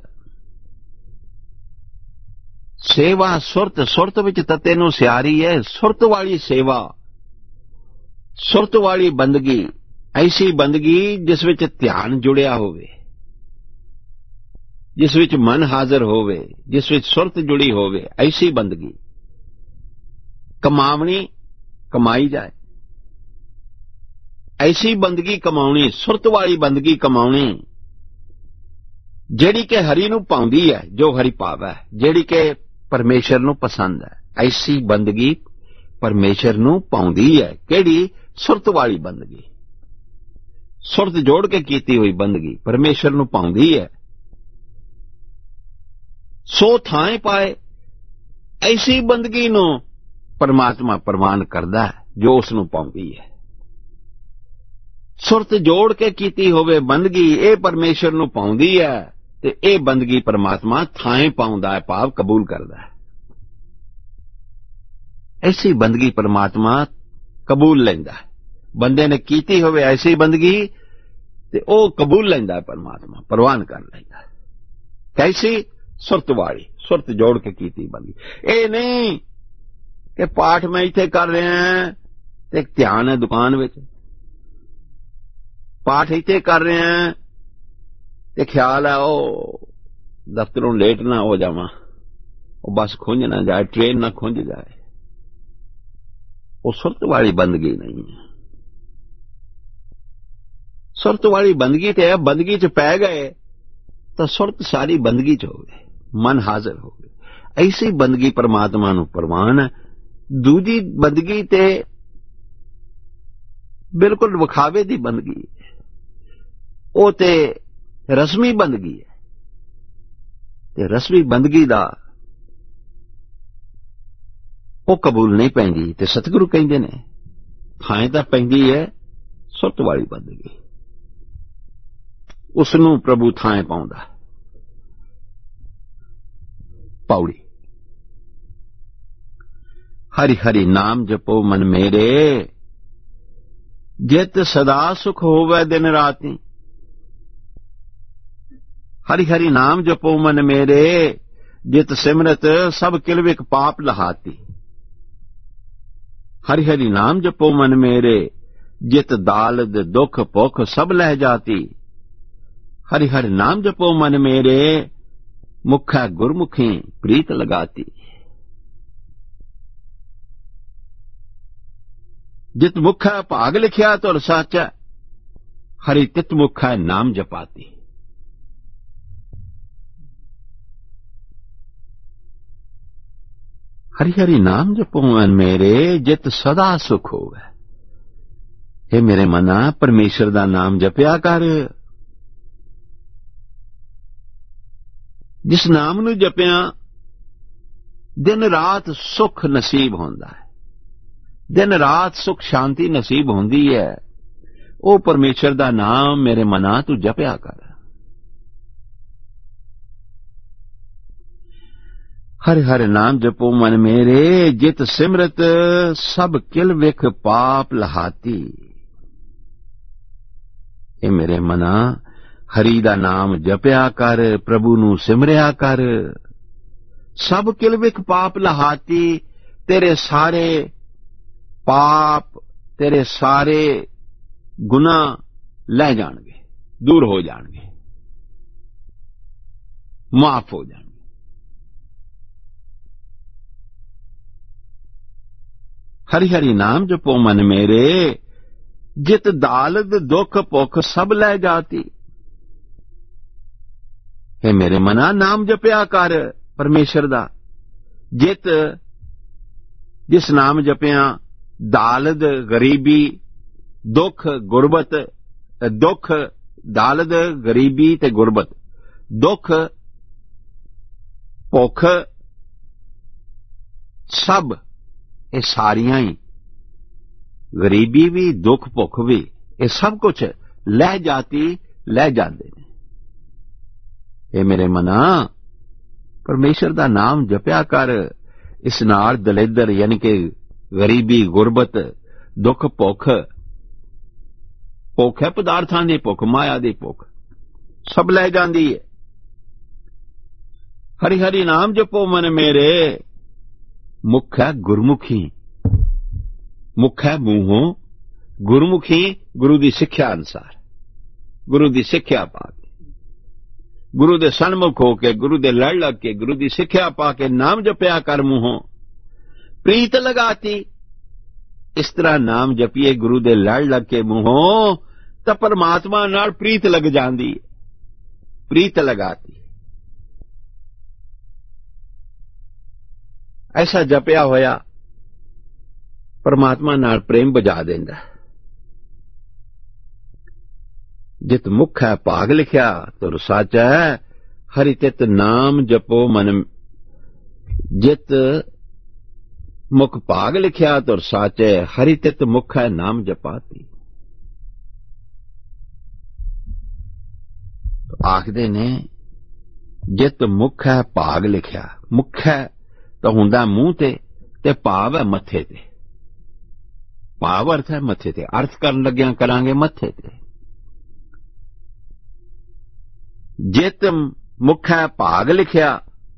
सेवा सुरत, सुरत विच तत्ते नूं सियारी है, सुरत वाली सेवा, सुरत वाली बंदगी, ऐसी बंदगी जिस विच ध्यान जुड़िया होवे, जिस विच मन हाजिर होवे, जिस विच सुरत जुड़ी होवे, ऐसी बंदगी। कमावनी, कमाई जाए, ऐसी बंदगी कमाउणी, सुरत वाली बंदगी कमाउणी, जेड़ी के हरि नूं पाउंदी है, जो हरि पावै, जेड़ी के परमेश्वर नूं पसंद है, ऐसी बंदगी परमेश्वर नूं पाउंदी है। केड़ी? सुरत वाली बंदगी, सुरत जोड़ के कीती हुई बंदगी परमेश्वर नूं पाउंदी है। सो थां पाए, ऐसी बंदगी नूं परमात्मा प्रवान करदा है जो उस नूं पाउंदी है। सुरत जोड़ के कीती होवे बंदगी ये परमेश्वर नूं पाउंदी है, ते ये बंदगी परमात्मा थां पाउंदा है, भाव कबूल करदा है। ऐसी बंदगी परमात्मा कबूल लैंदा है। बंदे ने कीती होवे ऐसी बंदगी ते ओ कबूल लैंदा है, परमात्मा प्रवान कर लैंदा है। कैसी? सुरत वाली, सुरत जोड़ के कीती बंदगी। ये नहीं कि पाठ में इत्थे कर रहे हैं ते ध्यान है दुकान विच, पाठ इत्थे कर रहे हैं ते ख्याल है ओ दफ्तरों लेट ना हो जावां, ਉਹ बस खुंज ना जाए, ट्रेन ना खुंज जाए। वो सुरत वाली बंदगी नहीं है। सुरत वाली बंदगी तो है, बंदगी च पै गए तो सुरत सारी बंदगी च हो गए, मन हाजिर हो गए। ऐसी बंदगी परमात्मा नूं प्रवान है। दूजी बंदगी ते बिल्कुल विखावे दी बंदगी, वो ते रस्मी बंदगी है। ते रस्मी बंदगी दा वो कबूल नहीं पैंदी। ते सतगुरु कहंदे ने थां तां पैंदी है सुरत वाली बंदगी, उसनूं प्रभु थां पाउंदा। पौड़ी। हरि हरि नाम जपो मन मेरे, जित सदा सुख होवे दिन राती। हरि हरि नाम जपो मन मेरे, जित सिमरत सब किलविक पाप लहाती। हरि हरि नाम जपो मन मेरे, जित दालद दुख भुख सब लह जाती। हरि हरि नाम जपो मन मेरे, मुखै गुरमुखी प्रीत लगाती। जित मुखै भाग लिखिया तुर साचा, हरि तित मुखै नाम जपाती। हरि हरि नाम जपो मन मेरे, जित सदा सुख होवे। हे मेरे मना, परमेश्वर दा नाम जपिया कर। जिस नाम नूं जपिया दिन रात सुख नसीब होंदा है, दिन रात सुख शांति नसीब होंदी है। ओ परमेश्वर दा नाम मेरे मना तू जपिया कर। हर हर नाम जपो मन मेरे, जित सिमरत सब किल विख पाप लहाती। ए मेरे मना, हरि दा नाम जपिया कर, प्रभु नूं सिमरिया कर। सब किल विख पाप लहाती, तेरे सारे पाप, तेरे सारे गुनाह लह जाणगे, दूर हो जाणगे, माफ हो जाणगे। हरि हरि नाम जपो मन मेरे, जित दालद दुख भुख सब लह जाती। हे मेरे मना, नाम जपिया कर परमेश्वर दा। जित जिस नाम जपिया दालद गरीबी दुख गुरबत, दुख दालद गरीबी ते गुरबत, दुख भुख सब, ये सारियां ही, गरीबी भी दुख भुख भी, ये सब कुछ लह जाती, लह जाते हैं। ये मेरे मना, परमेश्वर दा नाम जपिया कर। इस नाल दलेदर यानी कि गरीबी गुरबत दुख भुख, भुख है पदार्थां दी भुख, माया दी भुख, सब लह जाती है। हरि हरि नाम जपो मन मेरे, मुख है गुरमुखी, मुख है मूहों, गुरमुखी गुरु दी सिक्ख्या अनुसार, गुरु दी सिक्ख्या पा के, गुरु दे सन्मुख हो के, गुरु दे लड़ लग के, गुरु दी सिक्ख्या पा के नाम जपिया कर मूहों प्रीत लगाती। इस तरह नाम जपिए गुरु दे लड़ लग के मूहों, तो परमात्मा नाल प्रीत लग जाती, प्रीत लगाती। ऐसा जपिया होया परमात्मा नाल प्रेम बुझा देंदा। जित मुख है भाग लिखिया तुर साचा, हरि तित नाम जपो मन। जित मुख भाग लिखिया तुर साचे, हरि तित मुख है नाम जपाती। तो आखदे ने जित मुख है भाग लिखिया, मुख है तो हुंदा मूंह ते, ते भाव है मथे ते। भाव अर्थ है मथे ते, अर्थ करन लग्या करांगे मथे ते। जित मुख है भाग लिखिया,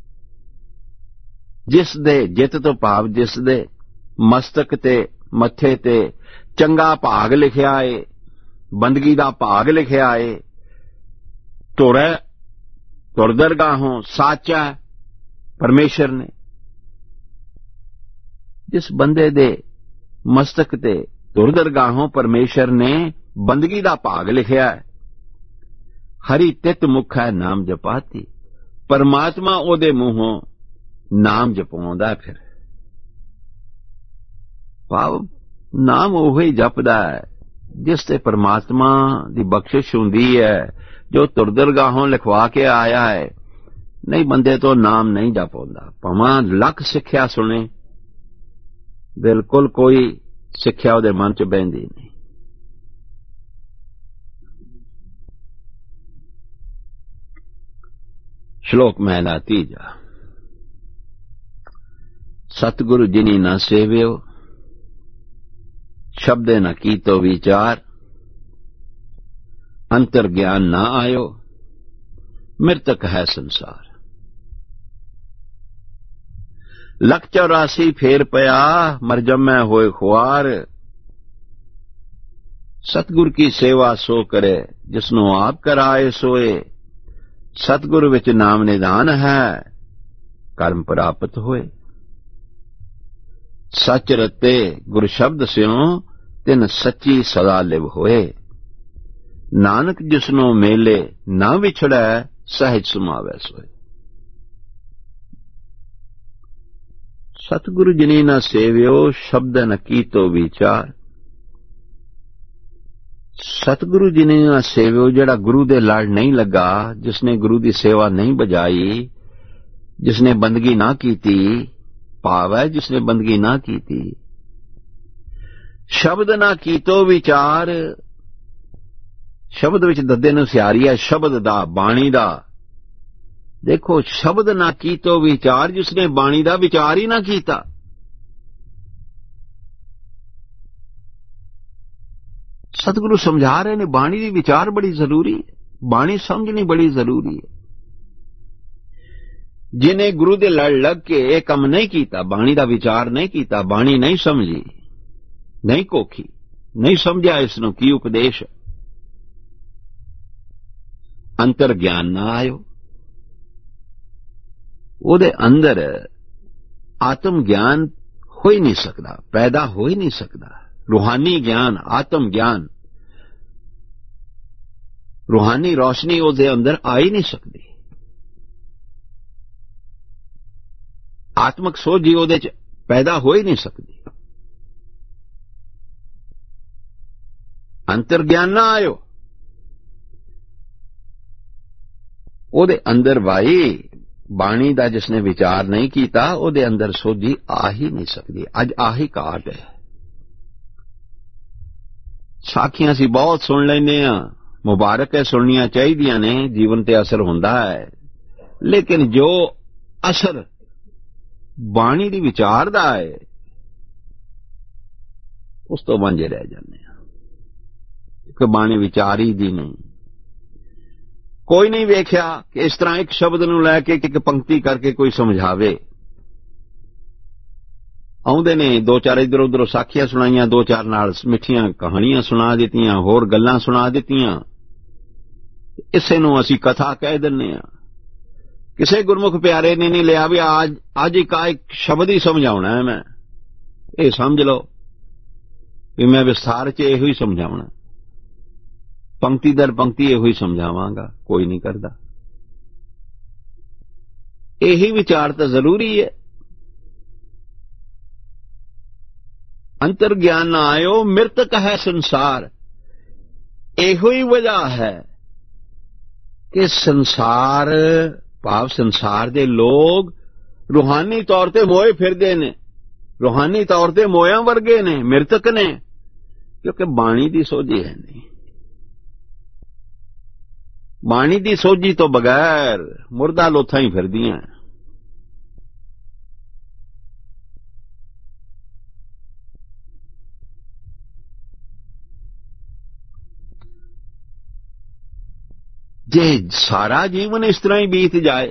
जिस दे, जित तो भाव जिस दे मस्तक ते मथे ते चंगा भाग लिखिया है, बंदगी दा भाग लिखिया है, तुरै तुर दरगाहों साचा परमेश्वर ने। जिस बंदे दे मस्तक ते तुर दरगाहों परमेश्वर ने बंदगी दा भाग लिखिया है। हरी तित मुख है नाम जपाती, परमात्मा ओदे मूहों नाम जपाउंदा फिर। भाव नाम ओही जपदा है जिस ते परमात्मा दी बख्शिश हुंदी है, जो तुर दरगाहों लिखवा के आया है। नहीं बंदे तो नाम नहीं जपाउंदा, भावां लख सिक्ख्या सुने, बिल्कुल कोई सिक्ख्या उहदे मन च बहिंदी नहीं। श्लोक महला तीजा। सतगुरु जिनी न सेव्यो, शब्दे न कीतो विचार, अंतर ज्ञान न आयो, मृतक है संसार। लख चौरासी फेर पया, मर जमै होए खुआर। सतगुर की सेवा सो करे, जिसनो आप कराए सोए। सतगुर विच नाम निदान है, कर्म प्राप्त होए। सच रते गुर शब्द स्यों, तिन सच्ची सदा लिव होए। नानक जिसनो मेले ना विछड़ै, सहज समावै सोए। सतगुरु जिनी न सेव्यो, शब्द न कीतो विचार। सतगुरु जिने न सेव्यो, जेड़ा गुरु दे लड़ नहीं लगा, जिसने गुरु दी सेवा नहीं बजाई, जिसने बंदगी ना कीती, भाव है जिसने बंदगी ना कीती। शब्द ना कीतो विचार, शब्द विच दद्दे नूं सियारी है, शब्द दा बाणी दा। देखो शब्द ना कीतो विचार, जिसने बाणी दा विचार ही ना कीता। सतगुरु समझा रहे ने बाणी दी विचार बड़ी जरूरी है, बाणी समझनी बड़ी जरूरी है। जिन्हें गुरु दे लड़ लग के यह कम नहीं कीता, बाणी दा विचार नहीं कीता, बाणी नहीं समझी, नहीं कोखी, नहीं समझा इसनों की उपदेश, अंतर ज्ञान ना आयो। ओदे अंदर आत्म ज्ञान हो ही नहीं सकता, पैदा हो ही नहीं सकता। रूहानी ज्ञान, आत्म ज्ञान, रूहानी रोशनी ओदे अंदर आ ही नहीं सकती। आत्मक सोझी ओदे च पैदा हो ही नहीं सकती। अंतर ज्ञान ना आयो, ओदे अंदर भाई बाणी दा जिसने विचार नहीं कीता, ओदे अंदर सोझी आ ही नहीं सकती। अज आही घाट है। साखियां सी बहुत सुन लेने, मुबारक है, सुननियां चाहिदियां ने, जीवन ते असर हुंदा है। लेकिन जो असर बाणी दी विचार दा है, उस तो वांझे रह जाने। कि बाणी विचारी दी नहीं। कोई नहीं वेख्या कि इस तरह एक शब्द नूं लैके एक पंक्ति करके कोई समझावे। आउंदे ने दो चार इधर उधरों साखियां सुनाइयां, दो चार नाल मिठियां कहानियां सुना दित्तियां, होर गल्लां सुना दित्तियां, इसे नूं असीं कथा कह दिन्ने आ। किसे गुरमुख प्यारे ने नहीं लिया भी आज आज एक एक शब्द ही समझाउणा है, मैं ये समझ लो भी मैं विस्तार च इहो ही समझाउणा, पंक्ति दर पंक्ति इहो ही समझावांगा। कोई नहीं करदा। यही विचार तो जरूरी है। अंतर ज्ञान ना आयो, मृतक है संसार। इहो ही वजह है कि संसार भाव संसार दे लोग रूहानी तौर ते मोए फिरदे ने, रूहानी तौर ते मोयां वर्गे ने, मृतक ने, क्योंकि बाणी दी सोझी है नहीं। बाणी दी सोझी तो बगैर मुर्दा लोथां ही फिरदियां। जे सारा जीवन इस तरह ही बीत जाए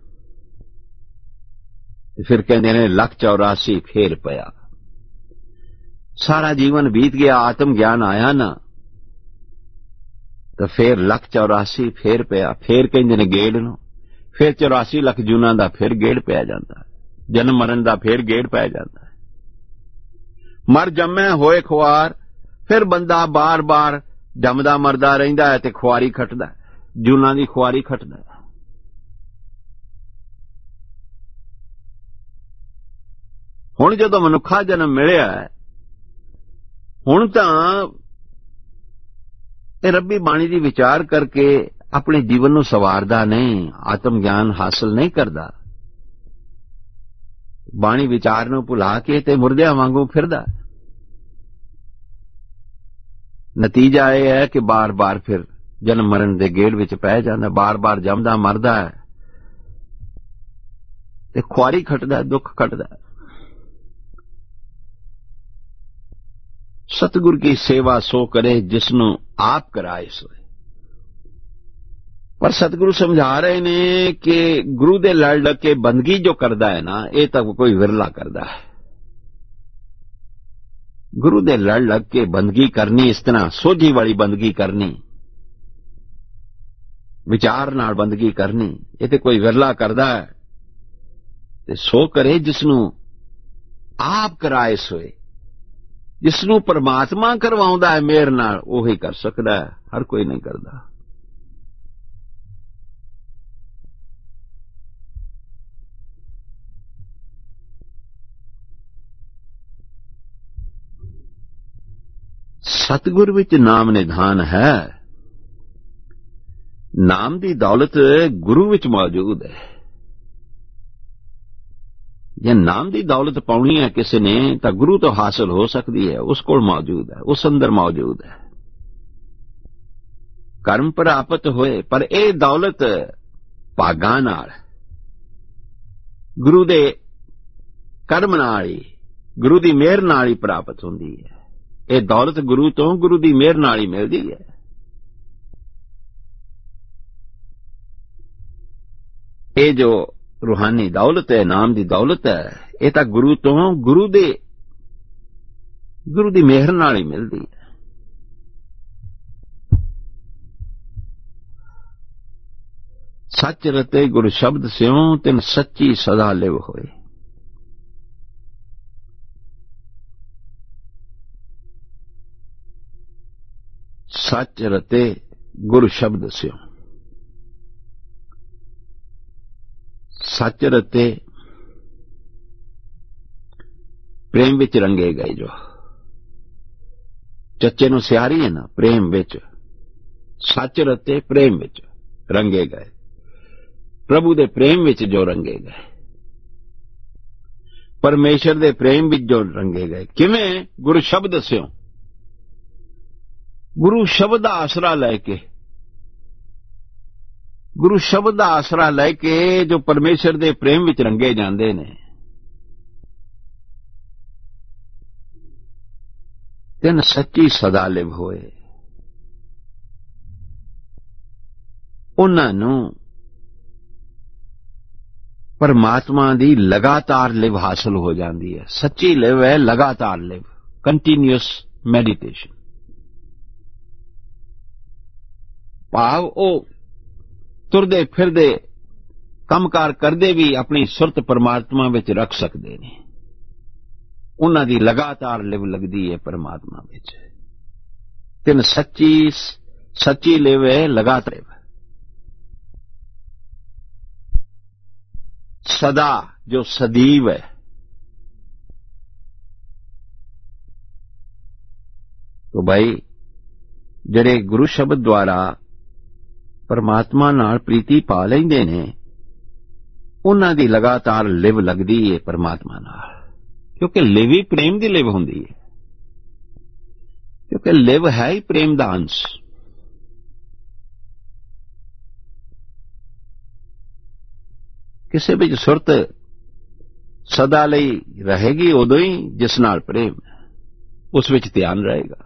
तो फिर कहते हैं लख चौरासी फेर पया। सारा जीवन बीत गया, आत्म ज्ञान आया ना, तो फिर लख चौरासी फेर पया। फेर कहते ने गेड़ नो, फिर चौरासी लख जूना का फिर गेड़ पै जाता, जन्म मरण का फिर गेड़ पै जाता। मर जम्मै होए खुआर, फिर बंदा बार बार जमदा मरदा रहिंदा है ते खुआरी खटदा, जूना की खुआरी खटदा। हुण जदों मनुखा जन्म मिलिया है, हुण तां रब्बी बाणी दी विचार करके अपने जीवन नूं सवारदा नहीं, आत्म ज्ञान हासिल नहीं करदा, बाणी विचार नूं भुला के ते मुर्दियां वांगू फिरदा। नतीजा यह है कि बार बार फिर जन्म मरण दे गेड़ विच पै जांदा, बार बार जमदा मरदा है ते खुआरी खटदा, दुख खटदा। सतगुर की सेवा सो करे जिसनों आप कराए सोए। पर सतगुरु समझा रहे ने कि गुरु दे लड़ लग के बंदगी जो करदा है ना, ये तक कोई विरला करदा है। गुरु दे लड़ लग के बंदगी करनी, इस तरह सोझी वाली बंदगी करनी, विचार नाल बंदगी करनी, ये ते कोई विरला करदा है। ते सो करे जिसनों आप कराए सोए, जिसनों परमात्मा करवाउंदा है मेहर नाल, ओही कर सकदा है, हर कोई नहीं करदा। सतगुर विच नाम निधान है, नाम दी दौलत गुरु विच मौजूद है। जे नाम दी दौलत पाउणी है किसी ने तो गुरु तो हासिल हो सकती है, उस कोल मौजूद है, उस अंदर मौजूद है। कर्म प्राप्त होए पर यह दौलत भागां नाल, गुरु दे कर्म नाल ही, गुरु दी मेहर नाल ही प्राप्त हुंदी है। यह दौलत गुरु तो गुरु दी मेहर नाल ही मिलदी है। ये जो रूहानी दौलत है, नाम दी दौलत है, ये तां गुरु तो गुरु दे गुरु दी मेहर नाल ही मिलदी है। सच रते गुरु शब्द स्यों तिन सच्ची सदा लिव होए। सच रते गुरु शब्द स्यों, सच रते प्रेम विच रंगे गए। जो चच्चे नूं सियारी है ना, प्रेम विच, सच रते प्रेम विच रंगे गए, प्रभु दे प्रेम विच जो रंगे गए, परमेश्वर दे प्रेम विच जो रंगे गए। किवें? गुरु शब्द स्यों, गुरु शब्द दा आसरा लैके, गुरु शब्द दा आसरा लैके जो परमेश्वर दे प्रेम विच रंगे जांदे ने, तिन सच्ची सदा लिव होए। उन्हां नूं परमात्मा दी लगातार लिव हासिल हो जाती है। सच्ची लिव है लगातार लिव, कंटीन्यूअस मैडिटेशन। भाव ओ तुरदे फिरदे कमकार करदे भी अपनी सुरत परमात्मा विच रख सकते हैं। उन्हां दी लगातार लिव लगदी है परमात्मा विच। तिन सच्ची सच्ची लिव है लगातार लिव। सदा जो सदैव है, तो भाई जिहड़े गुरु शब्द द्वारा परमात्मा नाल प्रीति पा लैंदे ने, उन्हां दी लगातार लिव लगदी है परमात्मा नाल, क्योंकि लिव ही प्रेम दी लिव हुंदी है, क्योंकि लिव है ही प्रेम दा अंश। किसी भी सुरत सदा लई रहेगी उदों ही जिस नाल प्रेम, उस विच ध्यान रहेगा।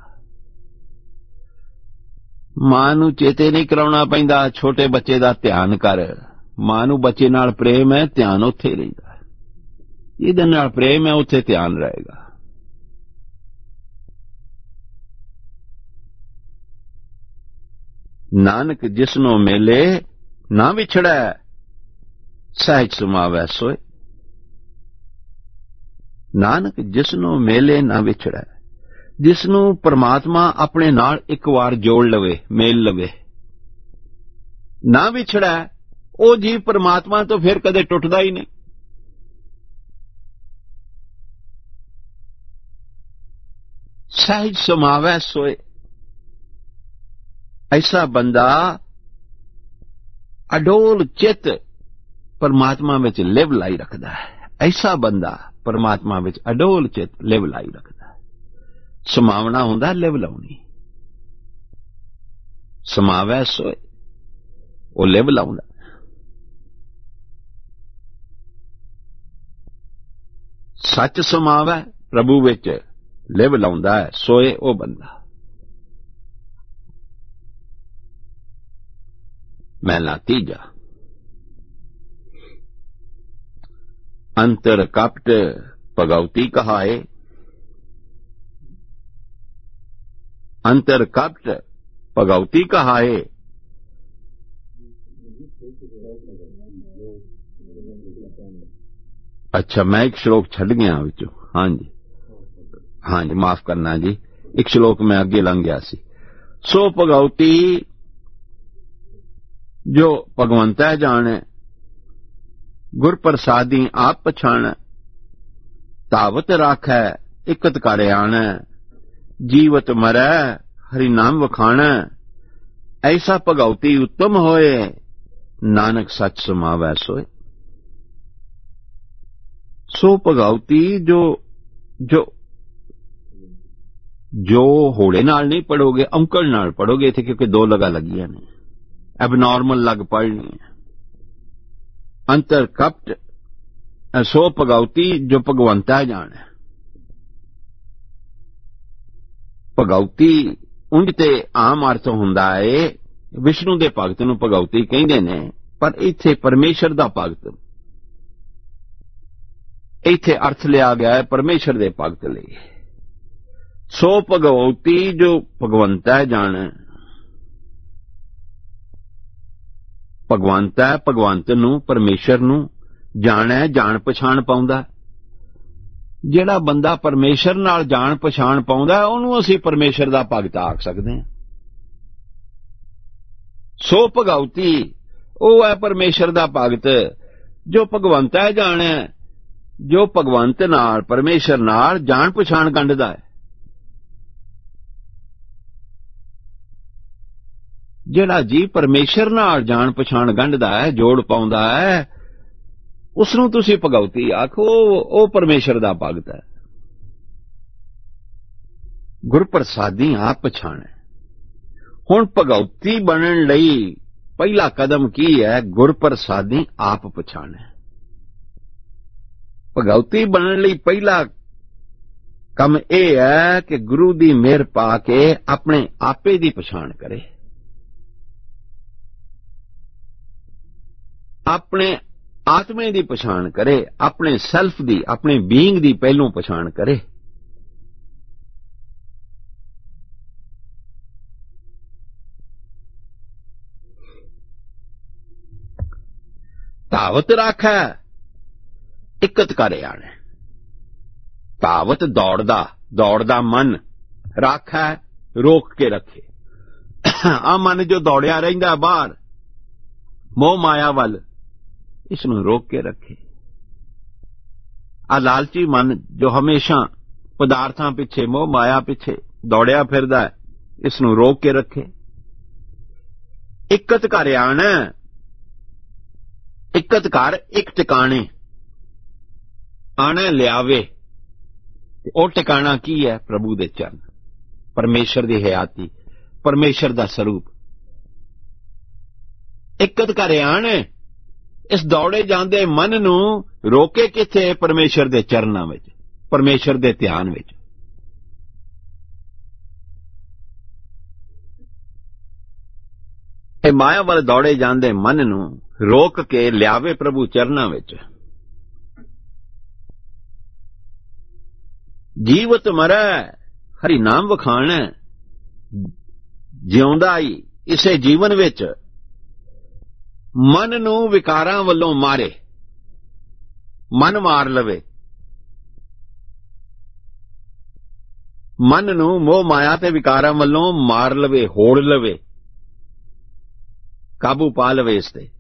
मां नूं चेते नहीं कराउणा पैंदा, छोटे बच्चे दा ध्यान कर, मां नूं बच्चे नाल प्रेम है, ध्यान उत्थे रहिंदा। जिहदे नाल प्रेम है उत्थे ध्यान रहेगा। नानक जिसनों मिले ना विछड़ै, सहज समावै सोए। नानक जिसनों मेले ना विछड़ै, जिसनों परमात्मा अपने नाल एक वार जोड़ लवे, मेल लवे, ना विछड़ै, वो जीव परमात्मा तो फिर कदे टुटदा ही नहीं। सहज समावै सोए, ऐसा बंदा अडोल चित परमात्मा विच लिव लाई रखदा है। ऐसा बंदा परमात्मा विच अडोल चित लिव लाई रखदा है। समावना हुंदा लिव लाउणी। समावै सोए, वो live लाउंदा। Such समावै, Prabhu which live लाउंदा है, सोए वो बंदा। महला तीजा। अंतर कपट भगवती कहाए, अंतर कपट भगवती कहाए, अच्छा मैं एक श्लोक छड़ गया विचों। हाँ जी, हाँ जी, माफ करना जी, एक श्लोक मैं अगे लंघ गया सी। सो भगवती जो भगवंता जाने, गुर प्रसादी आप पछाण, तावत राखै इकत कर आण, जीवत मरै हरि नाम वखाण, ऐसा भगवती उत्तम होए, नानक सच समावै सोए। सो भगवती जो जो जो होड़े नाल नहीं पढ़ोगे, औंकड़ नाल पढ़ोगे इत्थे, क्योंकि दो लगा लगियां ने, एबनॉर्मल लग पढ़नी है। अंतर कपट सो भगवती जो भगवंता जाने। भगवती उंज ते आम अर्थ हुंदा है, विष्णु दे भगत नूं भगवती कहिंदे ने, पर इत्थे परमेश्वर दा भगत, इत्थे अर्थ लिया गया है परमेश्वर दे भगत लई। सो भगवती जो भगवंता जाने। भगवंत है, भगवंत नूं परमेश्वर नूं जाणे, जान पछाण पाउंदा। जिहड़ा बंदा परमेश्वर नाल जान पछाण पाउंदा, उहनूं असीं परमेश्वर दा भगत आख सकदे हां। सो भगवती ਉਹ है परमेश्वर दा भगत जो भगवंता जाणे, जो भगवंत नाल परमेश्वर नाल जान पछाण गंढदा है। जिहड़ा जी परमेश्वर नाल जान पछाण गंढदा है, जोड़ पाउंदा है, उसनूं तुसीं भगवती आखो, वो परमेश्वर दा भगत है। गुर प्रसादी आप पछाणे। हुण भगवती बनण लई पहला कदम की है? गुर प्रसादी आप पछाणे। भगवती बनण लई पहला कम यह है कि गुरु दी मेहर पा के अपने आपे दी पछाण करे, अपने आत्मे दी पछाण करे, अपने सैल्फ दी, अपने बीइंग दी पहलों पछाण करे। तावत राखै इकत कर आणे। तावत दौड़दा, दौड़दा मन, राखै रोक के रखे। आ मन जो दौड़िया रहिंदा बाहर मोह माया वल, इसनूं रोक के रखे। आ लालची मन जो हमेशा पदार्थां पिछे, मोह माया पिछे दौड़िया फिरदा है, इसनूं रोक के रखे। इकत कर आण, इकत कर एक टिकाणे, आणे लियावे। ਉਹ ਟਿਕਾਣਾ ਕੀ है? प्रभु दे चरण, परमेश्वर दी हयाती, परमेश्वर दा स्वरूप। इकत कर आण, इस दौड़े जांदे मन नूं रोके किथे? परमेश्वर दे चरनां विच, परमेश्वर दे ध्यान विच। ਇਹ माया वाल दौड़े जांदे मन नूं रोक के लियावे प्रभु चरनां विच। जीवत मरै हरि नाम वखाण, जिउंदा ही इसे जीवन विच ਮਨ ਨੂੰ ਵਿਕਾਰਾਂ ਵੱਲੋਂ ਮਾਰੇ, ਮਨ ਮਾਰ ਲਵੇ, ਮਨ ਨੂੰ ਮੋਹ ਮਾਇਆ ਤੇ ਵਿਕਾਰਾਂ ਵੱਲੋਂ ਮਾਰ ਲਵੇ, ਹੋੜ ਲਵੇ, ਕਾਬੂ ਪਾ ਲਵੇ ਇਸ ਤੇ।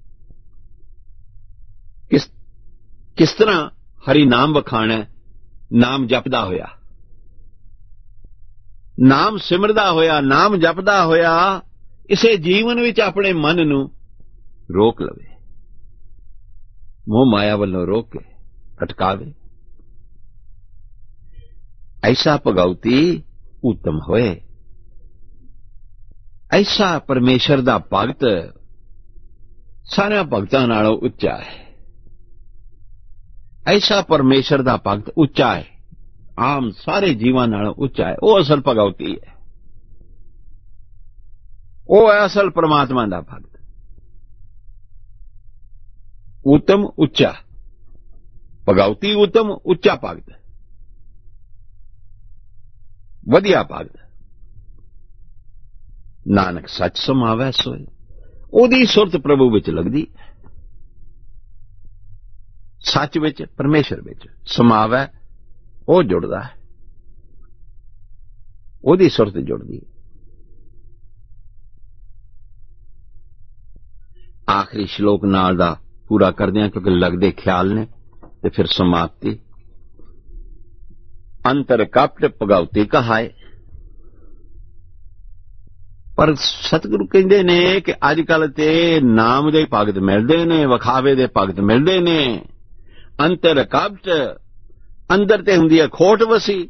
ਕਿਸ ਕਿਸ ਤਰ੍ਹਾਂ ਹਰੀ ਨਾਮ ਵਖਾਣਾ, ਨਾਮ ਜਪਦਾ ਹੋਇਆ, ਨਾਮ ਸਿਮਰਦਾ ਹੋਇਆ, ਨਾਮ ਜਪਦਾ ਹੋਇਆ ਇਸੇ ਜੀਵਨ ਵਿੱਚ ਆਪਣੇ ਮਨ ਨੂੰ ਰੋਕ ਲਵੇ, ਮੋਹ ਮਾਇਆ ਵੱਲੋਂ ਰੋਕ ਕੇ ਅਟਕਾਵੇ। ਐਸਾ ਭਗਉਤੀ ਉੱਤਮ ਹੋਏ, ਐਸਾ ਪਰਮੇਸ਼ਰ ਦਾ ਭਗਤ ਸਾਰਿਆਂ ਭਗਤਾਂ ਨਾਲੋਂ ਉੱਚਾ ਹੈ। ਐਸਾ ਪਰਮੇਸ਼ਰ ਦਾ ਭਗਤ ਉੱਚਾ ਹੈ, ਆਮ ਸਾਰੇ ਜੀਵਾਂ ਨਾਲੋਂ ਉੱਚਾ ਹੈ। ਉਹ ਅਸਲ ਭਗਉਤੀ ਹੈ, ਉਹ ਹੈ ਅਸਲ ਪਰਮਾਤਮਾ ਦਾ ਭਗਤ। ਉੱਤਮ ਉੱਚਾ ਭਗਉਤੀ, ਉੱਤਮ ਉੱਚਾ ਭਗਤ, ਵਧੀਆ ਭਗਤ। ਨਾਨਕ ਸੱਚ ਸਮਾਵੈ ਸੋਏ, ਉਹਦੀ ਸੁਰਤ ਪ੍ਰਭੂ ਵਿੱਚ ਲੱਗਦੀ, ਸੱਚ ਵਿੱਚ, ਪਰਮੇਸ਼ਰ ਵਿੱਚ ਸਮਾਵੈ, ਉਹ ਜੁੜਦਾ ਹੈ, ਉਹਦੀ ਸੁਰਤ ਜੁੜਦੀ। ਆਖਰੀ ਸ਼ਲੋਕ ਨਾਲ ਦਾ ਪੂਰਾ ਕਰਦੇ ਹਾਂ ਕਿਉਂਕਿ ਲੱਗਦੇ ਖਿਆਲ ਨੇ, ਤੇ ਫਿਰ ਸਮਾਪਤੀ। ਅੰਤਰ ਕਪਟ ਭਗਉਤੀ ਕਹਾਏ। ਪਰ ਸਤਿਗੁਰੂ ਕਹਿੰਦੇ ਨੇ ਕਿ ਅੱਜ ਕੱਲ ਤੇ ਨਾਮ ਦੇ ਭਗਤ ਮਿਲਦੇ ਨੇ, ਵਿਖਾਵੇ ਦੇ ਭਗਤ ਮਿਲਦੇ ਨੇ। ਅੰਤਰ ਕਪਟ, ਅੰਦਰ ਤੇ ਹੁੰਦੀ ਹੈ ਖੋਟ ਵਸੀ,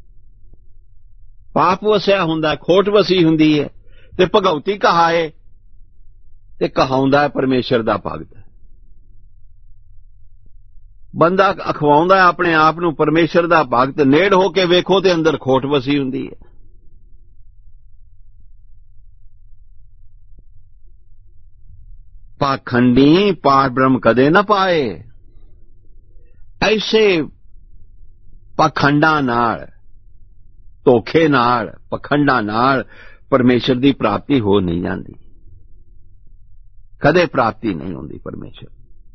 ਪਾਪ ਵਸਿਆ ਹੁੰਦਾ, ਖੋਟ ਵਸੀ ਹੁੰਦੀ ਹੈ, ਤੇ ਭਗਉਤੀ ਕਹਾਏ ਤੇ ਕਹਾਉਂਦਾ ਹੈ ਪਰਮੇਸ਼ਰ ਦਾ ਭਗਤ। ਬੰਦਾ ਅਖਵਾਉਂਦਾ ਆਪਣੇ ਆਪ ਨੂੰ ਪਰਮੇਸ਼ਰ ਦਾ ਭਗਤ, ਨੇੜ ਹੋ ਕੇ ਵੇਖੋ ਤੇ ਅੰਦਰ ਖੋਟ ਵਸੀ ਹੁੰਦੀ ਹੈ। ਪਾਖੰਡੀ ਪਾਰ ਬ੍ਰਹਮ ਕਦੇ ਨਾ ਪਾਏ। ਐਸੇ ਪਖੰਡਾਂ ਨਾਲ, ਧੋਖੇ ਨਾਲ, ਪਖੰਡਾਂ ਨਾਲ ਪਰਮੇਸ਼ਰ ਦੀ ਪ੍ਰਾਪਤੀ ਹੋ ਨਹੀਂ ਜਾਂਦੀ, ਕਦੇ ਪ੍ਰਾਪਤੀ ਨਹੀਂ ਹੁੰਦੀ ਪਰਮੇਸ਼ਰ।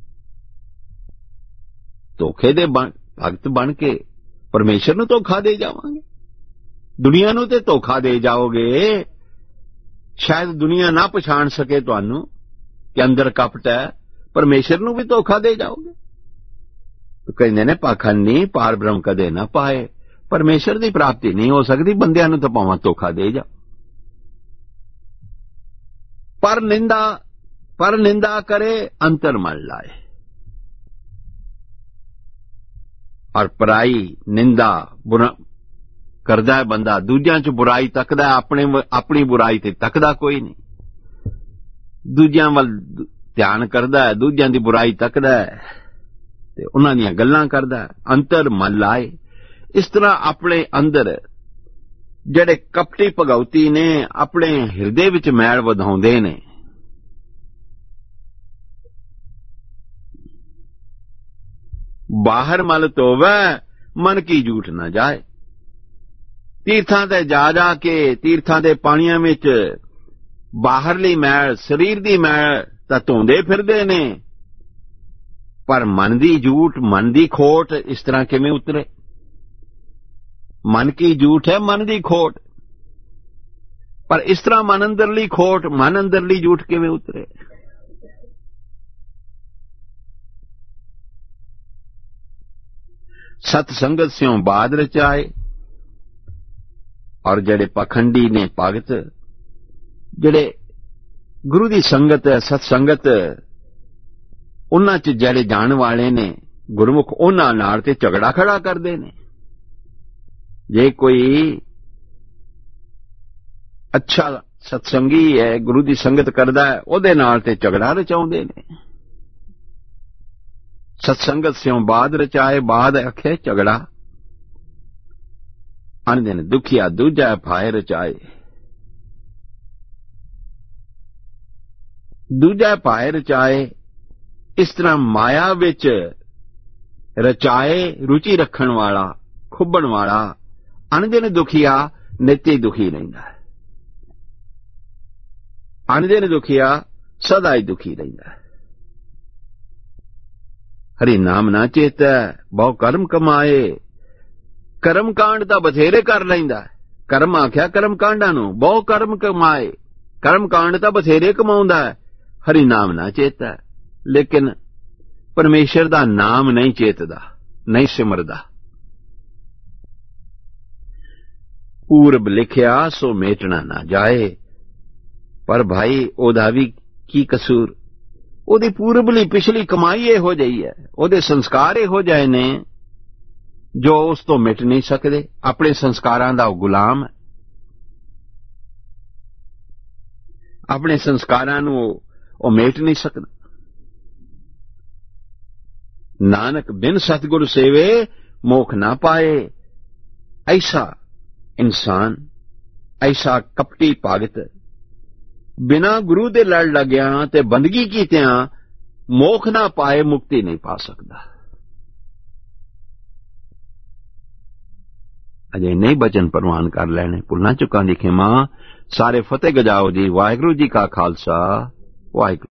ਧੋਖੇ ਦੇ ਭਗਤ ਬਣ ਕੇ ਪਰਮੇਸ਼ਰ ਨੂੰ ਧੋਖਾ ਦੇ ਜਾਵਾਂਗੇ, ਦੁਨੀਆ ਨੂੰ ਤੇ ਧੋਖਾ ਦੇ ਜਾਓਗੇ। ਸ਼ਾਇਦ ਦੁਨੀਆ ਨਾ ਪਛਾਣ ਸਕੇ ਤੁਹਾਨੂੰ ਕਿ ਅੰਦਰ ਕਪਟ ਹੈ, ਪਰਮੇਸ਼ਰ ਨੂੰ ਵੀ ਧੋਖਾ ਦੇ ਜਾਓਗੇ। ਕਹਿੰਦੇ ਨੇ ਪਾਖੰਡੀ ਪਾਰ ਬ੍ਰਹਮ ਕਦੇ ਨਾ ਪਾਏ। ਪਰਮੇਸ਼ਰ ਦੀ ਪ੍ਰਾਪਤੀ ਨਹੀਂ ਹੋ ਸਕਦੀ, ਬੰਦਿਆਂ ਨੂੰ ਤਾਂ ਭਾਵੇਂ ਧੋਖਾ ਦੇ ਜਾ। ਪਰ ਨਿੰਦਾ ਪਰ ਨਿੰਦਾ ਕਰੇ ਅੰਤਰ ਮਨ ਲਾਏ। ਔਰ ਪਰਾਈ ਨਿੰਦਾ ਬੁਰਾ ਕਰਦਾ ਹੈ ਬੰਦਾ, ਦੂਜਿਆਂ 'ਚ ਬੁਰਾਈ ਤੱਕਦਾ, ਆਪਣੇ ਆਪਣੀ ਬੁਰਾਈ ਤੇ ਤੱਕਦਾ ਕੋਈ ਨਹੀਂ। ਦੂਜਿਆਂ ਵੱਲ ਧਿਆਨ ਕਰਦਾ ਹੈ, ਦੂਜਿਆਂ ਦੀ ਬੁਰਾਈ ਤੱਕਦਾ ਹੈ ਤੇ ਉਹਨਾਂ ਦੀਆਂ ਗੱਲਾਂ ਕਰਦਾ। ਅੰਤਰ ਮਨ ਲਾਏ। ਇਸ ਤਰ੍ਹਾਂ ਆਪਣੇ ਅੰਦਰ ਜਿਹੜੇ ਕਪਟੀ ਭਗਉਤੀ ਨੇ ਆਪਣੇ ਹਿਰਦੇ ਵਿੱਚ ਮੈਲ ਵਧਾਉਂਦੇ ਨੇ। ਬਾਹਰ ਮਲ ਧੋਵੈ ਮਨ ਕੀ ਝੂਠ ਨਾ ਜਾਏ। ਤੀਰਥਾਂ ਤੇ ਜਾ ਜਾ ਕੇ, ਤੀਰਥਾਂ ਦੇ ਪਾਣੀਆਂ ਵਿੱਚ ਬਾਹਰਲੀ ਮੈਲ, ਸਰੀਰ ਦੀ ਮੈਲ ਤਾਂ ਧੋਂਦੇ ਫਿਰਦੇ ਨੇ, ਪਰ ਮਨ ਦੀ ਝੂਠ, ਮਨ ਦੀ ਖੋਟ ਇਸ ਤਰ੍ਹਾਂ ਕਿਵੇਂ ਉਤਰੇ? ਮਨ ਕੀ ਝੂਠ ਹੈ, ਮਨ ਦੀ ਖੋਟ, ਪਰ ਇਸ ਤਰ੍ਹਾਂ ਮਨ ਅੰਦਰਲੀ ਖੋਟ, ਮਨ ਅੰਦਰਲੀ ਝੂਠ ਕਿਵੇਂ ਉਤਰੇ? ਸਤ ਸੰਗਤ ਸਿਉ ਬਾਦ ਰਚਾਏ। ਔਰ ਜਿਹੜੇ ਪਖੰਡੀ ਨੇ ਭਗਤ, ਜਿਹੜੇ ਗੁਰੂ ਦੀ ਸੰਗਤ ਹੈ, ਸਤ ਸੰਗਤ, ਉਹਨਾਂ 'ਚ ਜਿਹੜੇ ਜਾਣ ਵਾਲੇ ਨੇ ਗੁਰਮੁਖ, ਉਹਨਾਂ ਨਾਲ ਤੇ ਝਗੜਾ ਖੜਾ ਕਰਦੇ ਨੇ। ਜੇ ਕੋਈ ਅੱਛਾ ਸਤਸੰਗੀ ਹੈ, ਗੁਰੂ ਦੀ ਸੰਗਤ ਕਰਦਾ ਹੈ, ਉਹਦੇ ਨਾਲ ਤੇ ਝਗੜਾ ਰਚਾਉਂਦੇ ਨੇ। ਸਤਸੰਗਤ ਸਿਉ ਬਾਦ ਰਚਾਏ, ਬਾਦ ਆਖੇ ਝਗੜਾ। ਆਂਦੇ ਨੇ ਦੁਖੀਆ ਦੂਜਾ ਭਾਏ ਰਚਾਏ। ਦੂਜਾ ਭਾਏ ਰਚਾਏ। ਇਸ ਤਰ੍ਹਾਂ ਮਾਇਆ ਵਿੱਚ ਰਚਾਏ, ਰੁਚੀ ਰੱਖਣ ਵਾਲਾ, ਖੁੱਬਣ ਵਾਲਾ ਅਣਦਿਨ ਦੁਖੀਆ ਨਿੱਤੀ ਦੁਖੀ ਰਹਿੰਦਾ ਹੈ। ਅਣਦਿਨ ਦੁਖੀਆ ਸਦਾ ਹੀ ਦੁਖੀ ਰਹਿੰਦਾ ਹੈ। ਹਰੀ ਨਾਮ ਨਾ ਚੇਤੈ ਬਹੁ ਕਰਮ ਕਮਾਏ। ਕਰਮ ਕਾਂਡ ਤਾਂ ਬਥੇਰੇ ਕਰ ਲੈਂਦਾ, ਕਰਮ ਆਖਿਆ ਕਰਮ ਕਾਂਡਾਂ ਨੂੰ, ਬਹੁ ਕਰਮ ਕਮਾਏ। ਕਰਮ ਕਾਂਡ ਤਾਂ ਬਥੇਰੇ ਕਮਾਉਂਦਾ ਹੈ, ਹਰੀ ਨਾਮ ਨਾ ਚੇਤੈ। ਲੇਕਿਨ ਪਰਮੇਸ਼ਰ ਦਾ ਨਾਮ ਨਹੀਂ ਚੇਤਦਾ, ਨਹੀਂ ਸਿਮਰਦਾ। ਪੂਰਬ ਲਿਖਿਆ ਸੋ ਮੇਟਣਾ ਨਾ ਜਾਏ। ਪਰ ਭਾਈ ਉਹਦਾ ਵੀ ਕੀ ਕਸੂਰ? ਉਹਦੀ ਪੂਰਬਲੀ ਪਿਛਲੀ ਕਮਾਈ ਇਹੋ ਜਿਹੀ ਹੈ, ਉਹਦੇ ਸੰਸਕਾਰ ਇਹੋ ਜਿਹੇ ਨੇ ਜੋ ਉਸ ਤੋਂ ਮਿਟ ਨਹੀਂ ਸਕਦੇ। ਆਪਣੇ ਸੰਸਕਾਰਾਂ ਦਾ ਉਹ ਗੁਲਾਮ ਹੈ, ਆਪਣੇ ਸੰਸਕਾਰਾਂ ਨੂੰ ਉਹ ਮੇਟ ਨਹੀਂ ਸਕਦਾ। ਨਾਨਕ ਬਿਨ ਸਤਿਗੁਰ ਸੇਵੇ ਮੋਖ ਨਾ ਪਾਏ। ਐਸਾ ਇਨਸਾਨ, ਐਸਾ ਕਪਟੀ ਭਗਤ ਬਿਨਾਂ ਗੁਰੂ ਦੇ ਲੜ ਲੱਗਿਆ ਤੇ ਬੰਦਗੀ ਕੀਤਿਆਂ ਮੋਖ ਨਾ ਪਾਏ, ਮੁਕਤੀ ਨਹੀਂ ਪਾ ਸਕਦਾ। ਅਜੇ ਨਹੀਂ ਬਚਨ ਪ੍ਰਵਾਨ ਕਰ ਲੈਣੇ। ਭੁੱਲਾਂ ਚੁੱਕਾਂ ਦੀ ਖਿਮਾ। ਸਾਰੇ ਫਤਿਹ ਗਜਾਓ ਜੀ। ਵਾਹਿਗੁਰੂ ਜੀ ਕਾ ਖਾਲਸਾ, ਵਾਹਿਗੁਰੂ।